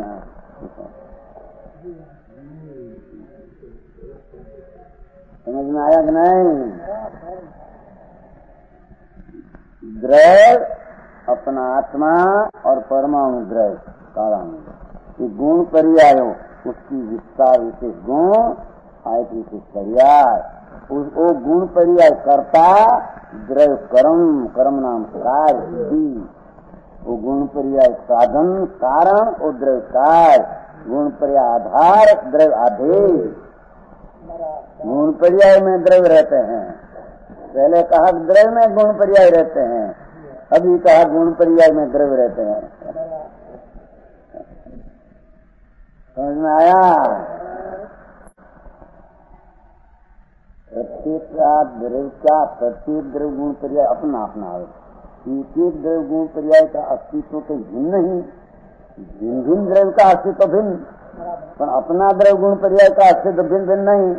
S1: समझ में आया कि नहीं? द्रव्य अपना आत्मा और परमाणु द्रव्य कारण ये गुण पर्याय उसकी विस्तार विशेष गुण आयत विशेष पर्याय वो गुण पर्याय करता द्रव्य कर्म कर्म नाम कार्य वो गुण पर्याय साधन कारण और द्रव्य कार्य गुण पर्याय आधार द्रव्य आधेय। गुण पर्याय में द्रव्य रहते हैं। पहले कहा द्रव्य में गुण पर्याय रहते हैं। अभी कहा गुण पर्याय में द्रव्य रहते हैं। समझ में आया? प्रत्येक द्रव्य का प्रत्येक द्रव्य गुण पर्याय अपना अपना है। एक एक द्रव्य गुण पर्याय का अस्तित्व तो भिन्न ही भिन्न भिन्न द्रव्य का अस्तित्व भिन्न पर अपना द्रव्य गुण पर्याय का अस्तित्व भिन्न भिन्न नहीं।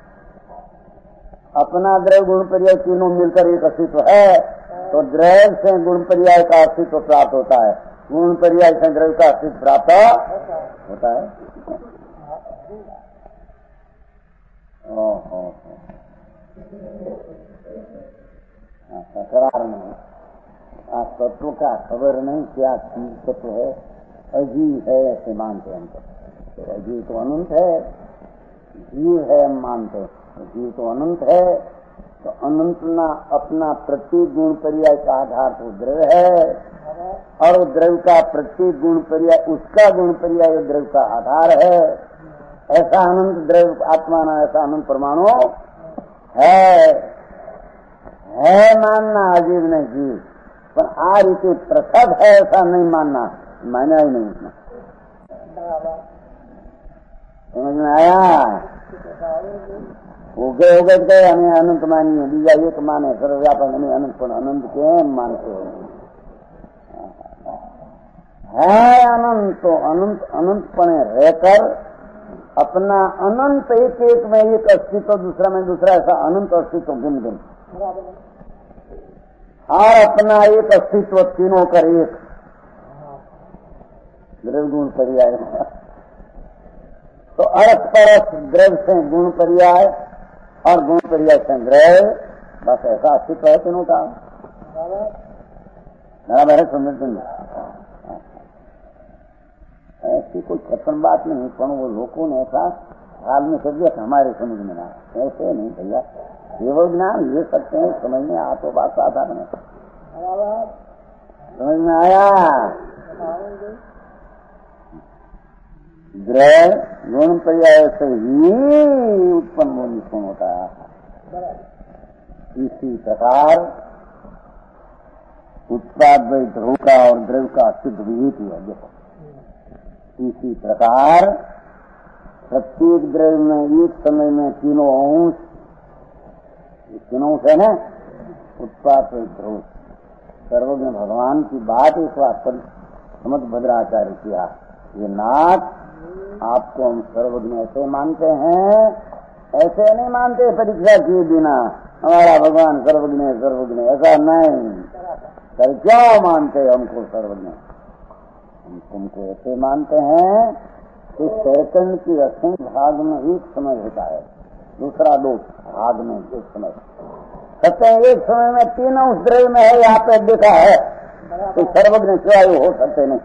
S1: अपना द्रव्य गुण पर्याय तीनों मिलकर एक अस्तित्व है तो द्रव्य से गुण पर्याय का अस्तित्व प्राप्त होता है। गुण पर्याय से द्रव्य का अस्तित्व प्राप्त होता है। ओहो तकरार नहीं आज तत्व का खबर नहीं क्या चीज तत्व है। अजीब है ऐसे मानते हम तो अजीब तो अनंत है जीव है हम मानते जीव तो अनंत है तो अनंत ना अपना प्रत्येक गुण पर्याय का आधार तो द्रव्य है और वो द्रव्य का प्रत्येक गुण पर्याय उसका गुण पर्याय द्रव्य का आधार है। ऐसा अनंत द्रव्य आत्मा ना ऐसा अनंत परमाणु है है मानना अजीब नहीं जीव पर आ रीति प्रसद है ऐसा नहीं मानना माना ही नहीं उतना। समझ में आया? हो गए हो गए गए हमें अनंत मानिए बीजा एक माने सर्वव्यापक हमें अनंत पर अनंत के मानते हो है अनंत तो अनंत अनंतपणे रहकर अपना अनंत एक एक में एक अस्तित्व दूसरा में दूसरा ऐसा अनंत अस्तित्व भिन्न भिन्न और अपना एक अस्तित्व तीनों कर एक द्रव्य गुण पर्याय तो अर्थ परस द्रव्य से गुण पर्याय और गुण पर्याय से द्रव्य बस ऐसा अस्तित्व है तीनों का। बराबर है समझ ऐसी कोई खत्म बात नहीं पर वो लोगों ने ऐसा हाल में कर दिया हमारे समझ में ना ऐसे नहीं भैया केवल ज्ञान ले सकते हैं समझ में आ तो बात साधारण है। समझ में आया? द्रव्य गुण पर्याय से ही उत्पन्न निष्पन्न होता है। इसी प्रकार उत्पाद ध्रुव का और द्रव्य का सिद्ध विहित है। देखो इसी प्रकार प्रत्येक द्रव्य में एक समय में तीनों अंश, तीनों से न उत्पाद ध्रुव सर्वज्ञ भगवान की बात एक बात पर समझ भद्राचार्य किया। ये नाथ आपको हम सर्वज्ञ ऐसे मानते हैं, ऐसे नहीं मानते परीक्षा किए बिना हमारा भगवान सर्वज्ञ सर्वज्ञ, ऐसा नहीं। कर क्या मानते हमको सर्वज्ञ? हम तुमको ऐसे मानते हैं कि सेकंड की अस्सी भाग में एक समय होता है, दूसरा दो भाग में एक समय। कहते हैं एक समय में तीनों उस द्रव्य में है, यहाँ पे देखा है तो सर्वज्ञ सिवाय हो सकते नहीं।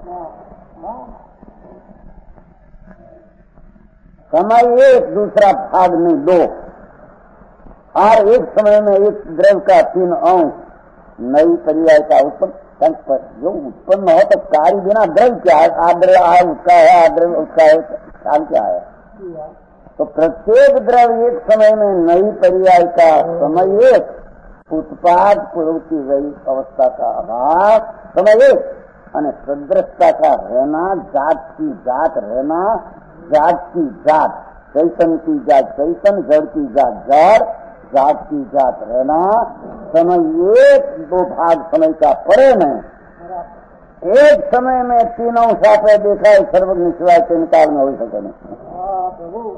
S1: समय एक, दूसरा भाग नहीं दो, और एक समय में एक द्रव्य का तीन अंश नई पर्याय का उत्पन्न, जो उत्पन्न हो तो कार्य बिना द्रव्य क्या है? आद्रव्य आय उसका है, आद्रव्य उसका है, काल क्या है? तो प्रत्येक द्रव्य एक समय में नई पर्याय का समय एक, उत्पाद पूर्व की गई अवस्था का अभाव समय एक, और सदृशता का रहना, जात की जात रहना, जात की जात, चैतन की जात चैतन, जड़ की जात जड़, जात की जात रहना, समय एक, दो भाग समय का परे में एक समय में तीनों साफे देखा है, सर्वज्ञ सिवाय तीन काल में हो सके नहीं।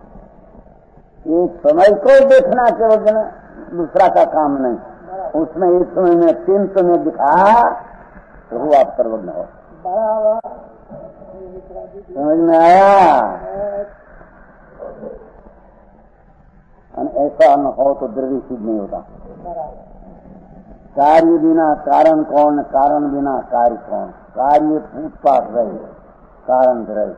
S1: एक समय को देखना सर्वज्ञ, दूसरा का काम नहीं। उसमें एक समय में तीन समय दिखा तो हुआ आप सर्वज्ञ हो। समझ में आया? ऐसा न हो तो द्रव्य सिद्ध नहीं होता। कार्य बिना कारण कौन, कारण बिना कार्य कौन? कार्य पूछपाठ रहे, कारण द्रव्य।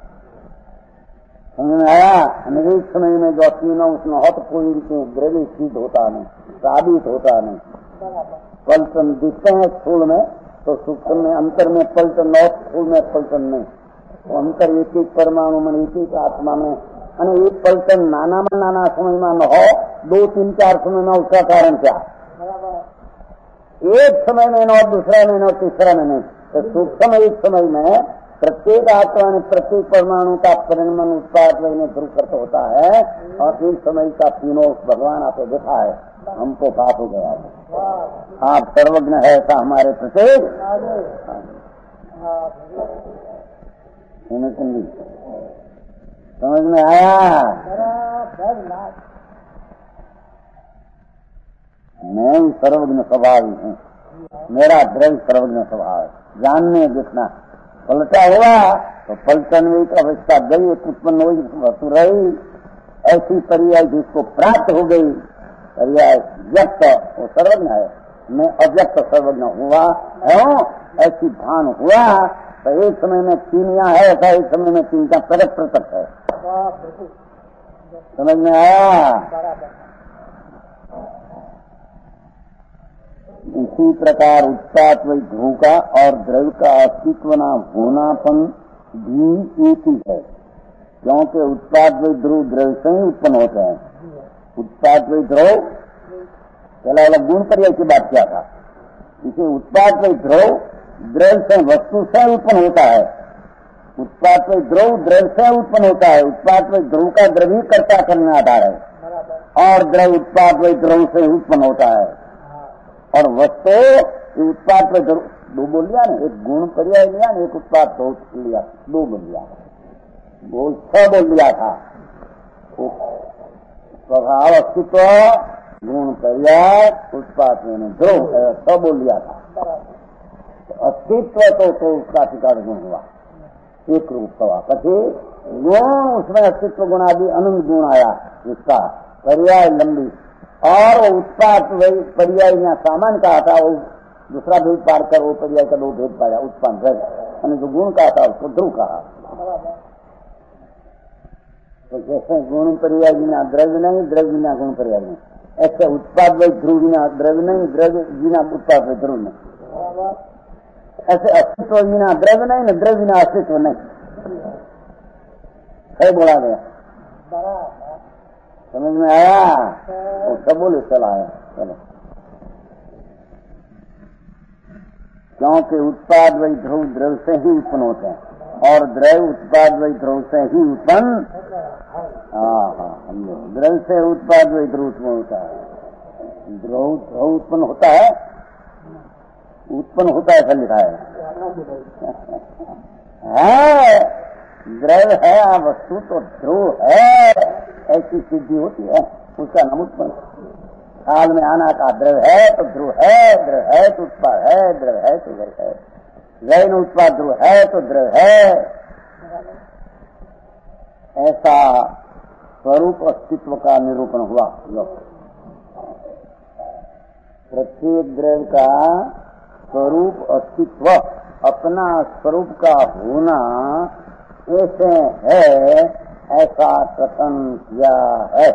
S1: समझ में आया? एक समय में जो तीनों उसमें हो तो कोई द्रव्य सिद्ध होता नहीं, साबित होता नहीं। पलटन दिखते हैं स्थूल में तो सूक्ष्म में अंतर में पलटन, और स्थूल में पलटन नहीं। तो अंतर एक एक परमाणु में, एक एक आत्मा में, અને एक पलटन नाना में नाना समय में न हो, दो तीन चार समय में, उसका कारण क्या? एक समय में न हो, दूसरा में न हो, तीसरा में नहीं। तो सूक्ष्म एक समय में प्रत्येक आत्मा ने प्रत्येक परमाणु का परिणमन उत्पाद में ध्रुव करता होता है, और एक समय का तीनों भगवान आपको देखा है, हमको पाप हो गया है। आप सर्वज्ञ है ऐसा हमारे प्रत्येक समझ में आया? मैं सर्वज्ञ स्वभाव हूँ, मेरा द्रव्य सर्वज्ञ स्वभाव है। जानने जितना पलटा हुआ तो पलटन में एक अवस्था गई, उत्पन्न हुई, वस्तु रही, ऐसी पर्याय जिसको प्राप्त हो गई पर्याय व्यक्त, वो सर्वज्ञ है। मैं अव्यक्त सर्वज्ञ हुआ है, ऐसी भान हुआ तो एक समय में तीन यहाँ है, ऐसा एक समय में तीन का पृथक पृथक है। समझ में आया? इसी प्रकार उत्पाद व ध्रुव का और द्रव्य का अस्तित्व न होनापन भी एक ही है, क्योंकि उत्पाद व ध्रुव द्रव्य से ही उत्पन्न होते हैं। उत्पाद व ध्रुव पहला वाला गुण पर्याय की बात क्या था? इसे उत्पाद व ध्रुव द्रव्य से वस्तु से उत्पन्न होता है। उत्पाद व ध्रुव द्रव्य से उत्पन्न होता है। उत्पाद व ध्रुव का द्रव्य कर्ता करने आधार है, और द्रव्य उत्पाद व ध्रुव से उत्पन्न होता है। और वस्तु उत्पाद व ध्रुव दो बोल लिया ना, एक गुण पर्याय लिया ना, एक उत्पाद दो लिया, दो बोल लिया, बोल छह बोल लिया था। स्वभाव अस्तित्व गुण पर्याय उत्पाद में ध्रुव छह बोल लिया था। अस्तित्व तो, तो उसका अधिकार गुण हुआ, एक रूप हुआ। कथी गुण, उसमें अस्तित्व गुण आदि अनंत गुण आया, इसका पर्याय लंबी। और उत्पाद वही पर्याय यहाँ सामान्य कहा था, वो दूसरा भेद पार कर वो पर्याय का दो भेद पाया, उत्पन्न रहे, जो गुण कहा था उसको ध्रुव कहा। तो जैसे गुण पर्याय बिना द्रव्य नहीं, द्रव्य बिना गुण पर्याय नहीं, ऐसे उत्पाद वही ध्रुव बिना द्रव्य नहीं, द्रव्य बिना उत्पाद वही ध्रुव नहीं। ऐसे अस्तित्व बिना द्रव्य नहीं, न द्रव्य बिना अस्तित्व नहीं। है बोला गया, समझ में आया? वो सब बोले चला आया। चलो, क्योंकि उत्पाद वही ध्रुव द्रव्य से ही उत्पन्न होते हैं, और द्रव्य उत्पाद वही ध्रुव से ही उत्पन्न। हाँ हाँ हम लोग द्रव्य से उत्पाद वही ध्रुव उत्पन्न होता है। द्रव ध्रुव उत्पन्न होता है, उत्पन्न होता है ऐसा लिखा है। है द्रव्य है वस्तु तो ध्रुव है, ऐसी सिद्धि होती है, उसका नाम उत्पन्न। काल में आना का द्रव्य है तो ध्रुव है, द्रव्य है तो उत्पाद है, द्रव्य है तो वही है, वही न उत्पाद ध्रुव है तो द्रव्य है। ऐसा स्वरूप अस्तित्व का निरूपण हुआ। प्रत्येक द्रव्य का स्वरूप अस्तित्व, अपना स्वरूप का होना ऐसे है, ऐसा कथन किया है।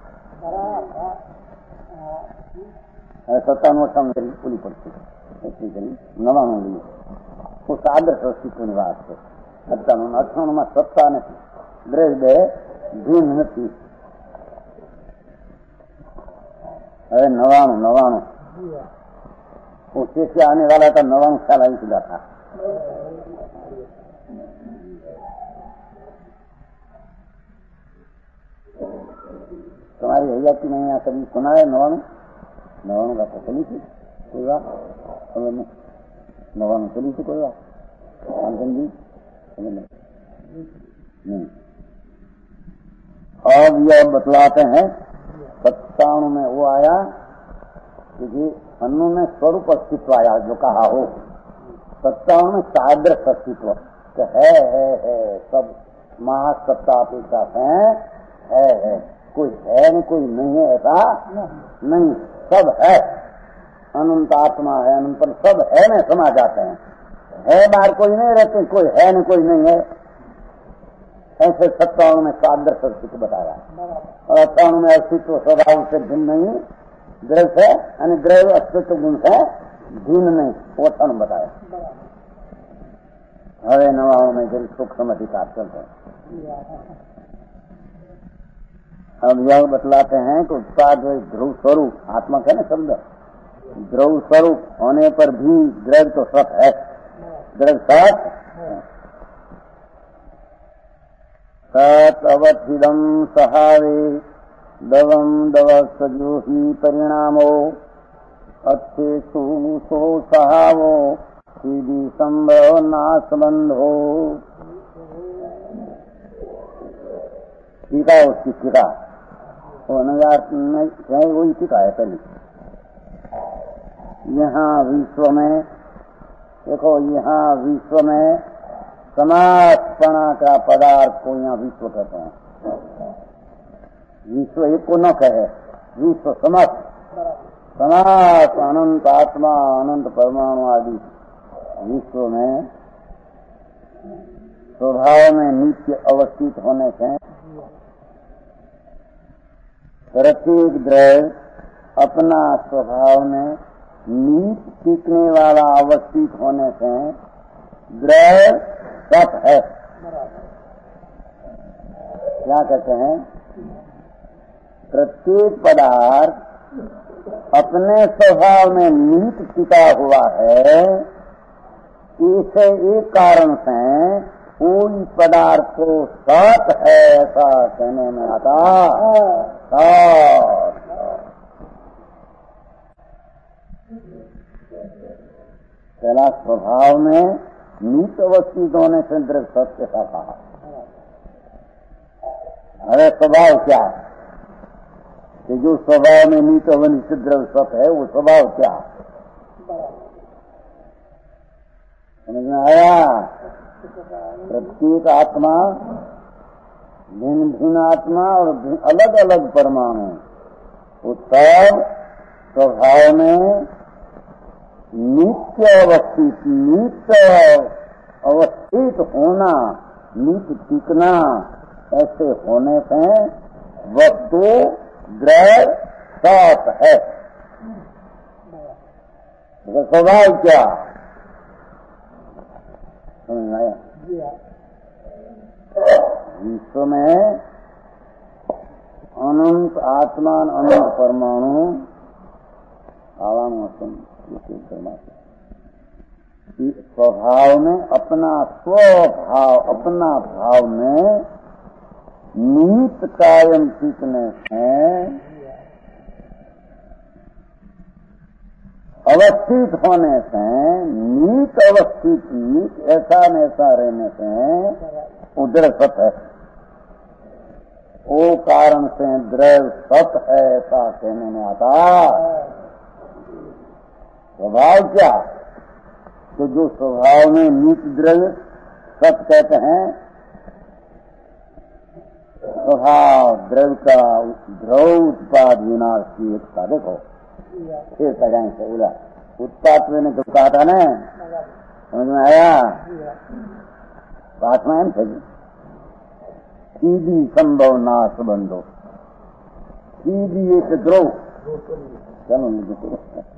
S1: सत्तानुष्ठान पूरी पड़ती है नवानु उस आदर्श अस्तित्व निवास है। सत्तानु अठाणु में सत्ता नहीं, द्रव्य भीन नहीं। अरे नवाणु नवाणु उससे से आने वाला था, नवाणु ख्याल आई खुदा था। तुम्हारी भैया की मैंने यहाँ कभी सुना है नवाणु? नवाणु का तो चली थी कोई बात समझ में, नवाणु चली थी कोई बात कांचन जी समझ नहीं। अब यह बतलाते हैं सत्ताणु में वो आया क्योंकि अनु में स्वरूप अस्तित्व आया जो कहा हो। सत्ताणु में सादृश अस्तित्व है, है, है सब महासत्ता अपेक्षा है, है, है कोई है न कोई नहीं है, ऐसा नहीं, सब है। अनंत आत्मा है, अनंत पर सब है में समा जाते हैं। है बाहर कोई नहीं रहते, कोई है न कोई नहीं है, ऐसे सत्ताणु में सादृश अस्तित्व बताया। और अट्ठाणु में अस्तित्व स्वभाव से भिन्न नहीं, द्रव्य से यानी द्रव्य अस्तित्व गुण से भिन्न नहीं, वो अट्ठाणु बताया। हरे नवाणु में जब सूक्ष्म अधिकार चलते हैं। अब यह बतलाते हैं कि उत्पाद ध्रुव स्वरूप आत्मा का ना शब्द, ध्रुव स्वरूप होने पर भी द्रव्य तो सत है, द्रव्य सत सत अवच्छिदम सहावे दवम दव सजो ही परिणामो अच्छे सुसो सहावो सीधी संभव नासबंधो। टीका उसकी टीका वही टीका है पहले। यहाँ विश्व में देखो, यहाँ विश्व में समासपणा का पदार्थ को यहाँ विश्व कहते हैं। विश्व एक को न कहे, विश्व समस्त समास अनंत आत्मा अनंत परमाणु आदि विश्व में स्वभाव में नित्य अवस्थित होने से प्रत्येक द्रव्य अपना स्वभाव में नीत टिकने वाला अवस्थित होने से द्रव्य सत है। क्या कहते हैं? प्रत्येक पदार्थ अपने स्वभाव में नीत टिका हुआ है, इसे एक कारण से कोई पदार्थ को सत है ऐसा कहने में आता। पहला स्वभाव में नीत अवस्थित होने से द्रव्य सत्य का कहा। अरे स्वभाव क्या कि जो स्वभाव में नीत अवस्थित द्रव्य सत्य है वो स्वभाव क्या समझ में आया? प्रत्येक आत्मा भिन्न भिन्न आत्मा और अलग अलग परमाणु वो सब स्वभाव में नित्य अवस्थित नित्य अवस्थित होना, नित्य टिकना, ऐसे होने से वस्तु द्रव्य सत है। तो स्वभाव क्या समझ में आया? विश्व में अनंत आत्मा अनंत परमाणु आवाम स्वभाव में अपना स्वभाव अपना भाव में निहित कायम सीखने से अवस्थित होने से नीत अवस्थित नीत ऐसा न ऐसा रहने से उधर सत है। वो कारण से द्रव्य सत है ऐसा कहने में आता। स्वभाव क्या? तो जो स्वभाव में नीत द्रव्य सत कहते हैं, स्वभाव द्रव्य का द्रव उत्पाद विनाश की एकता देखो फिर सजाएं से बोला उत्पाद मैंने तो कहा था ना, समझ में आया? पाठ में थे सीधी संभव नाश बंधो सीधी एक द्रोह चलो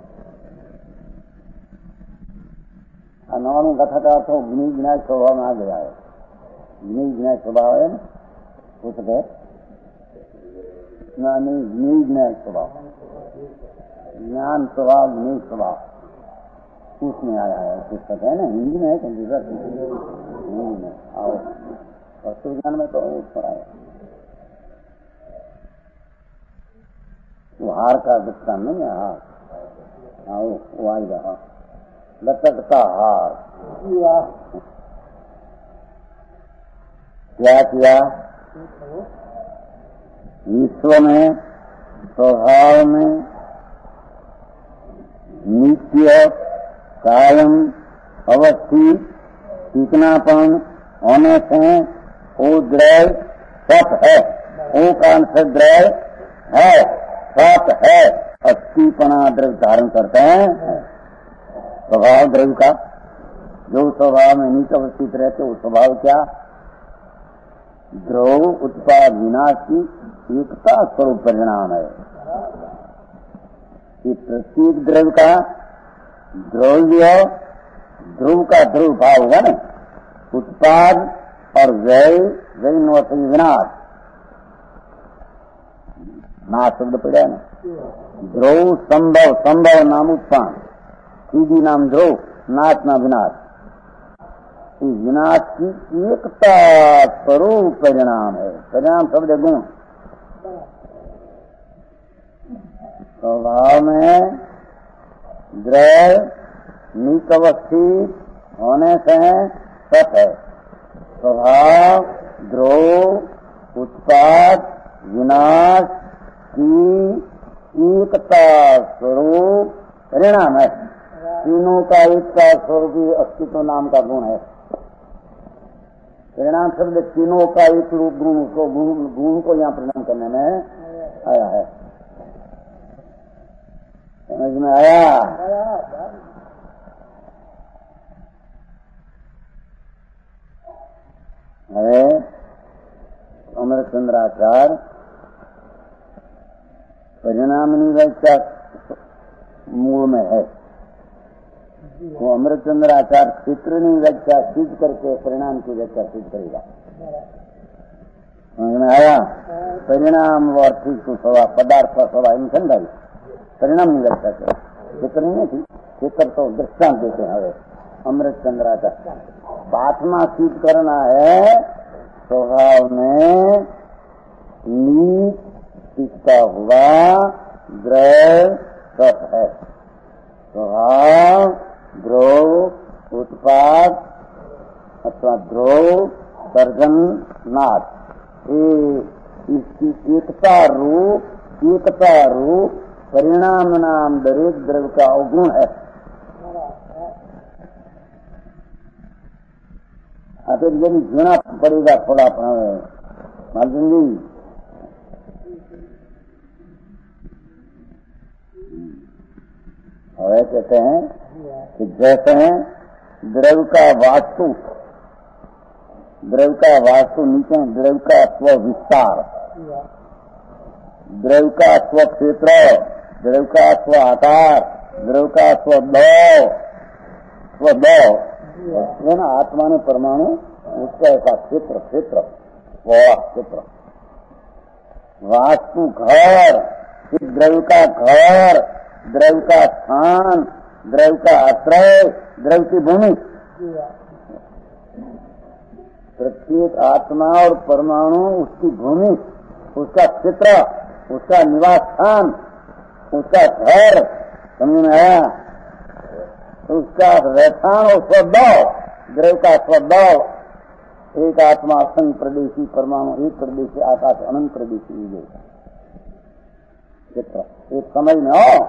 S1: नॉर्मल कथा का अर्थ विनय विनायक स्वभाव में आ गया है। विनय विनायक स्वभाव है ना पुस्तक है नहीं विनय विनायक स्वभाव ज्ञान स्वभाव विनय स्वभाव उसमें आया है पुस्तक है ना। हिंदी में है कंप्यूटर हिंदी में आओ वस्तु ज्ञान में तो ऊपर आया वो हार का दृष्टान नहीं है। हार हाँ वो आएगा लटकता हार क्या किया विश्व में स्वभाव में नित्य कायम अवस्थित टीकनापन होने से वो द्रव्य सत है। वो कारण से द्रव्य है सत है अस्थिपना द्रव्य धारण करते हैं। स्वभाव द्रव्य का जो स्वभाव में नीचे अवस्थित रहते वो स्वभाव क्या? द्रव उत्पाद विनाश की एकता स्वरूप परिणाम है। कि प्रत्येक द्रव्य का द्रव्य ध्रुव का ध्रुव भाव होगा ना उत्पाद और व्यय व्यय नवसी विनाश नाश शब्द पड़ा ना। ध्रुव संभव संभव नाम उत्पाद सीधी नाम ध्रुव नाश ना विनाश। इस विनाश की एकता स्वरूप परिणाम है। परिणाम शब्द गुण स्वभाव में द्रव्य नित अवस्थित होने से सत है। स्वभाव ध्रुव उत्पाद विनाश की एकता स्वरूप परिणाम है। तीनों का एकता स्वरूप अस्तित्व नाम का गुण है। परिणाम शब्द तीनों का एक रूप गुण को गुण गुण को यहाँ परिणाम करने में आया है। समझ में आया? अरे अमरचंद्राचार्य परिणाम व्याख्या मूल में है। वो अमरचंद्राचार्य क्षेत्र नहीं व्याख्या सिद्ध करके परिणाम की व्याख्या सिद्ध करेगा। समझ में आया? परिणाम व अर्थिक स्वभाव पदार्थ का स्वभाव इन भाई परिणाम नहीं व्याख्या करे क्षेत्र नहीं थी। क्षेत्र तो दृष्टांत देते हैं। हवे अमृतचंद्राचार्य पाठमा सिद्ध करना है स्वभाव में नीत टिकता हुआ द्रव्य सत है। स्वभाव ध्रुव उत्पाद अथवा ध्रुव सर्जन नाश इसकी एकता रूप एकता रूप परिणाम नाम दरेक द्रव्य का अवगुण है। अगर यदि जीना पड़ेगा थोड़ा मालूम जी और कहते हैं कि जैसे द्रव्य का वास्तु द्रव्य का वास्तु नीचे द्रव्य का स्व विस्तार द्रव्य का स्व क्षेत्र द्रव्य का स्व आकार द्रव्य का स्व दो स्व दो ना आत्मा ने परमाणु उसका ऐसा क्षेत्र क्षेत्र क्षेत्र वास्तु घर द्रव्य का घर द्रव्य का स्थान द्रव्य का आश्रय, द्रव्य की भूमि। प्रत्येक आत्मा और परमाणु उसकी भूमि, उसका क्षेत्र, उसका निवास स्थान, उसका घर, समझ में आया? उसका रहठान और स्वभाव, द्रव्य का स्वभाव। एक आत्मा असंग प्रदेशी, परमाणु एक प्रदेशी, आकाश अनंत प्रदेशी ये क्षेत्र एक समझ में हो।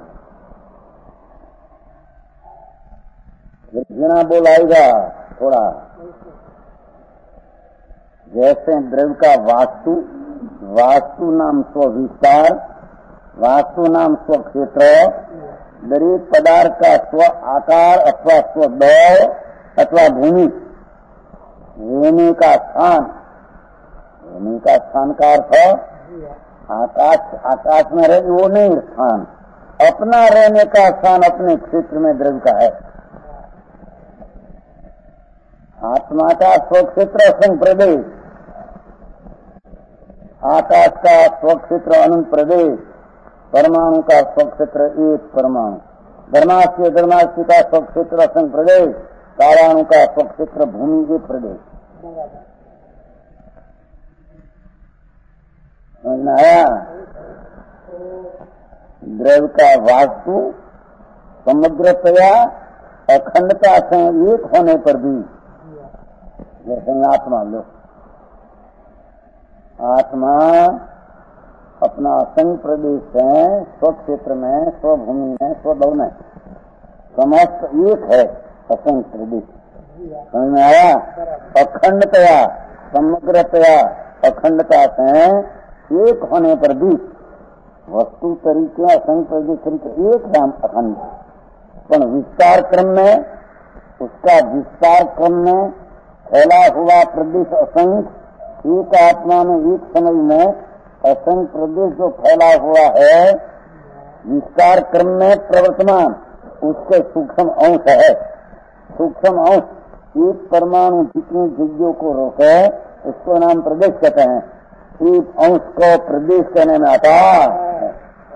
S1: जिना बोलाएगा थोड़ा, जैसे द्रव्य का वास्तु, वास्तु नाम स्व विस्तार, वास्तु नाम स्व क्षेत्र, दरेक पदार्थ का स्व आकार अथवा स्व दौड़ अथवा भूमि, रहने का स्थान, रहने का स्थान का अर्थ आकाश, आकाश में रहे वो नहीं स्थान, अपना रहने का स्थान अपने क्षेत्र में द्रव्य का है। आत्मा का स्वक्षेत्र असंग प्रदेश, आकाश का स्वक्षेत्र अनंत प्रदेश, परमाणु का स्वक्षेत्र एक परमाणु, धर्मास्थी धर्मास्थी का स्वक्षेत्र असंग प्रदेश, कालाणु का स्वक्षेत्र भूमि एक प्रदेश। समझना आया? द्रव्य का वास्तु समग्रतया अखंडता से एक होने पर भी, जैसे आत्मा लो, आत्मा अपना असंग प्रदेश है, स्वक्षेत्र में, स्वभूमि में, स्वदौ में समस्त एक है असंग प्रदेश। समझ में आया? अखंडतया समग्रतया अखंडता से एक होने पर भी वस्तु तरीके असंग प्रदेश तरीके एक नाम अखंड, पर विस्तार क्रम में, उसका विस्तार क्रम में फैला हुआ प्रदेश असंग, एक आत्मा में एक समय में असंग प्रदेश जो फैला हुआ है, विस्तार क्रम में प्रवर्तमान उसके सूक्ष्म अंश है। सूक्ष्म अंश एक परमाणु जितनी चीजों को रोके उसको नाम प्रदेश कहते हैं। एक अंश को प्रदेश कहने में आता है।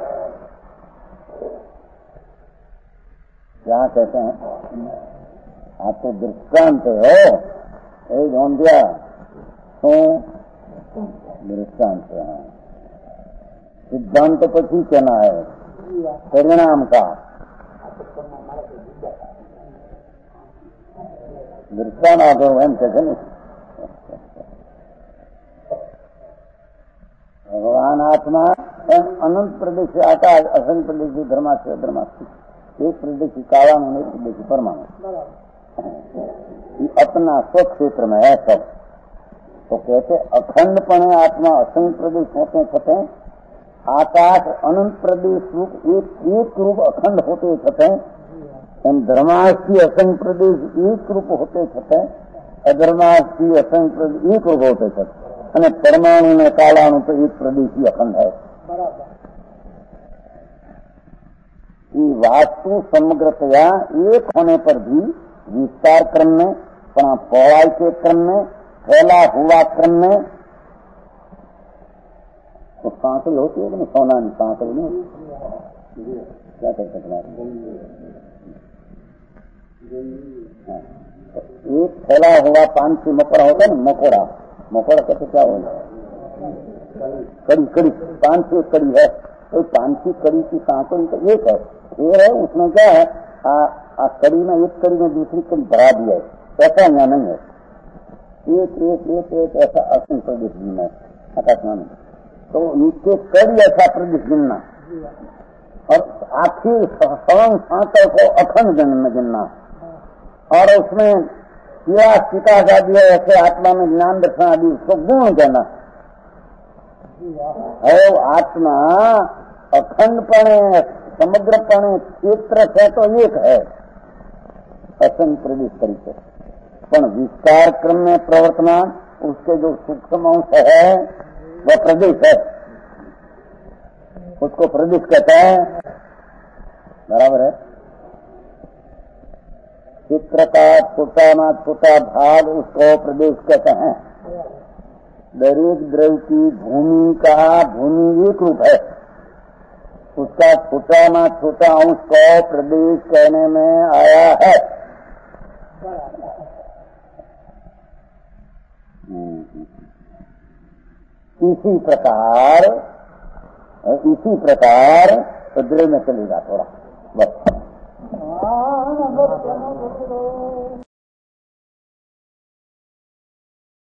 S1: क्या कहते हैं? आप तो दृष्टांत हो, એ નોંધ્યા શું दृष्टांत है। सिद्धांत પછી कहना है परिणाम का। दृष्टांत आगे एम कहते हैं भगवान आत्मा अनंत प्रदेश से आता है, असंग प्रदेश धर्मा से धर्मास्थी, एक प्रदेश कालानु, एक प्रदेश परमाणु, अपना स्वक्षेत्र में है सब। तो कहते अखंडपणे आत्मा असंग प्रदेश होते छते, आकाश अनंत प्रदेश रूप एक एक रूप अखंड होते छते, एम धर्मास्थी असंग प्रदेश एक रूप होते छते, अधर्मास्थी असंग प्रदेश एक रूप होते छते, અને પરમાણુ ને કાલાણુ તો એક પ્રદેશી અખંડ है। ये वास्तु समग्रतया एक होने पर भी विस्तार क्रम में, पौड़ाई के क्रम में, फैला हुआ क्रम में, तो सांकल होती है कि सोना नहीं, सांकल नहीं, क्या कर सकता है? एक फैला हुआ पांच मकोड़ा होता है ना, मकोड़ा, मकोड़ा कैसे क्या होगा? कड़ी, कड़ी, पांच सौ कड़ी है, तो पांच सौ कड़ी की सांकल तो एक है, ये है, उसमें क्या है, आ, आ कड़ी में एक कड़ी में दूसरी कड़ी बढ़ा दिया है, ऐसा यहाँ नहीं है। एक एक एक एक ऐसा असंग प्रदेश गिनना है आकाशमान में, तो नीचे कड़ी ऐसा प्रदेश गिनना और आखिर सवंग सांकल को अखंड जन्म गिनना, और उसमें क्या चिता का दिया ऐसे आत्मा में ज्ञान दर्शन आदि उसको गुण कहना है। आत्मा अखंडपणे समग्रपणे क्षेत्र से तो एक है असंग प्रदेश तरीके, पर विस्तार क्रम में प्रवर्तमान उसके जो सूक्ष्म अंश है वह प्रदेश है, उसको प्रदेश कहते हैं। बराबर है। चित्र का छोटा ना छोटा भाग उसको प्रदेश कहते हैं। दरेक द्रव्य की भूमि का भूमि एक रूप है, उसका छोटा में छोटा अंश को प्रदेश कहने में आया है। इसी प्रकार इसी प्रकार तो दृढ़ में चलेगा थोड़ा बस।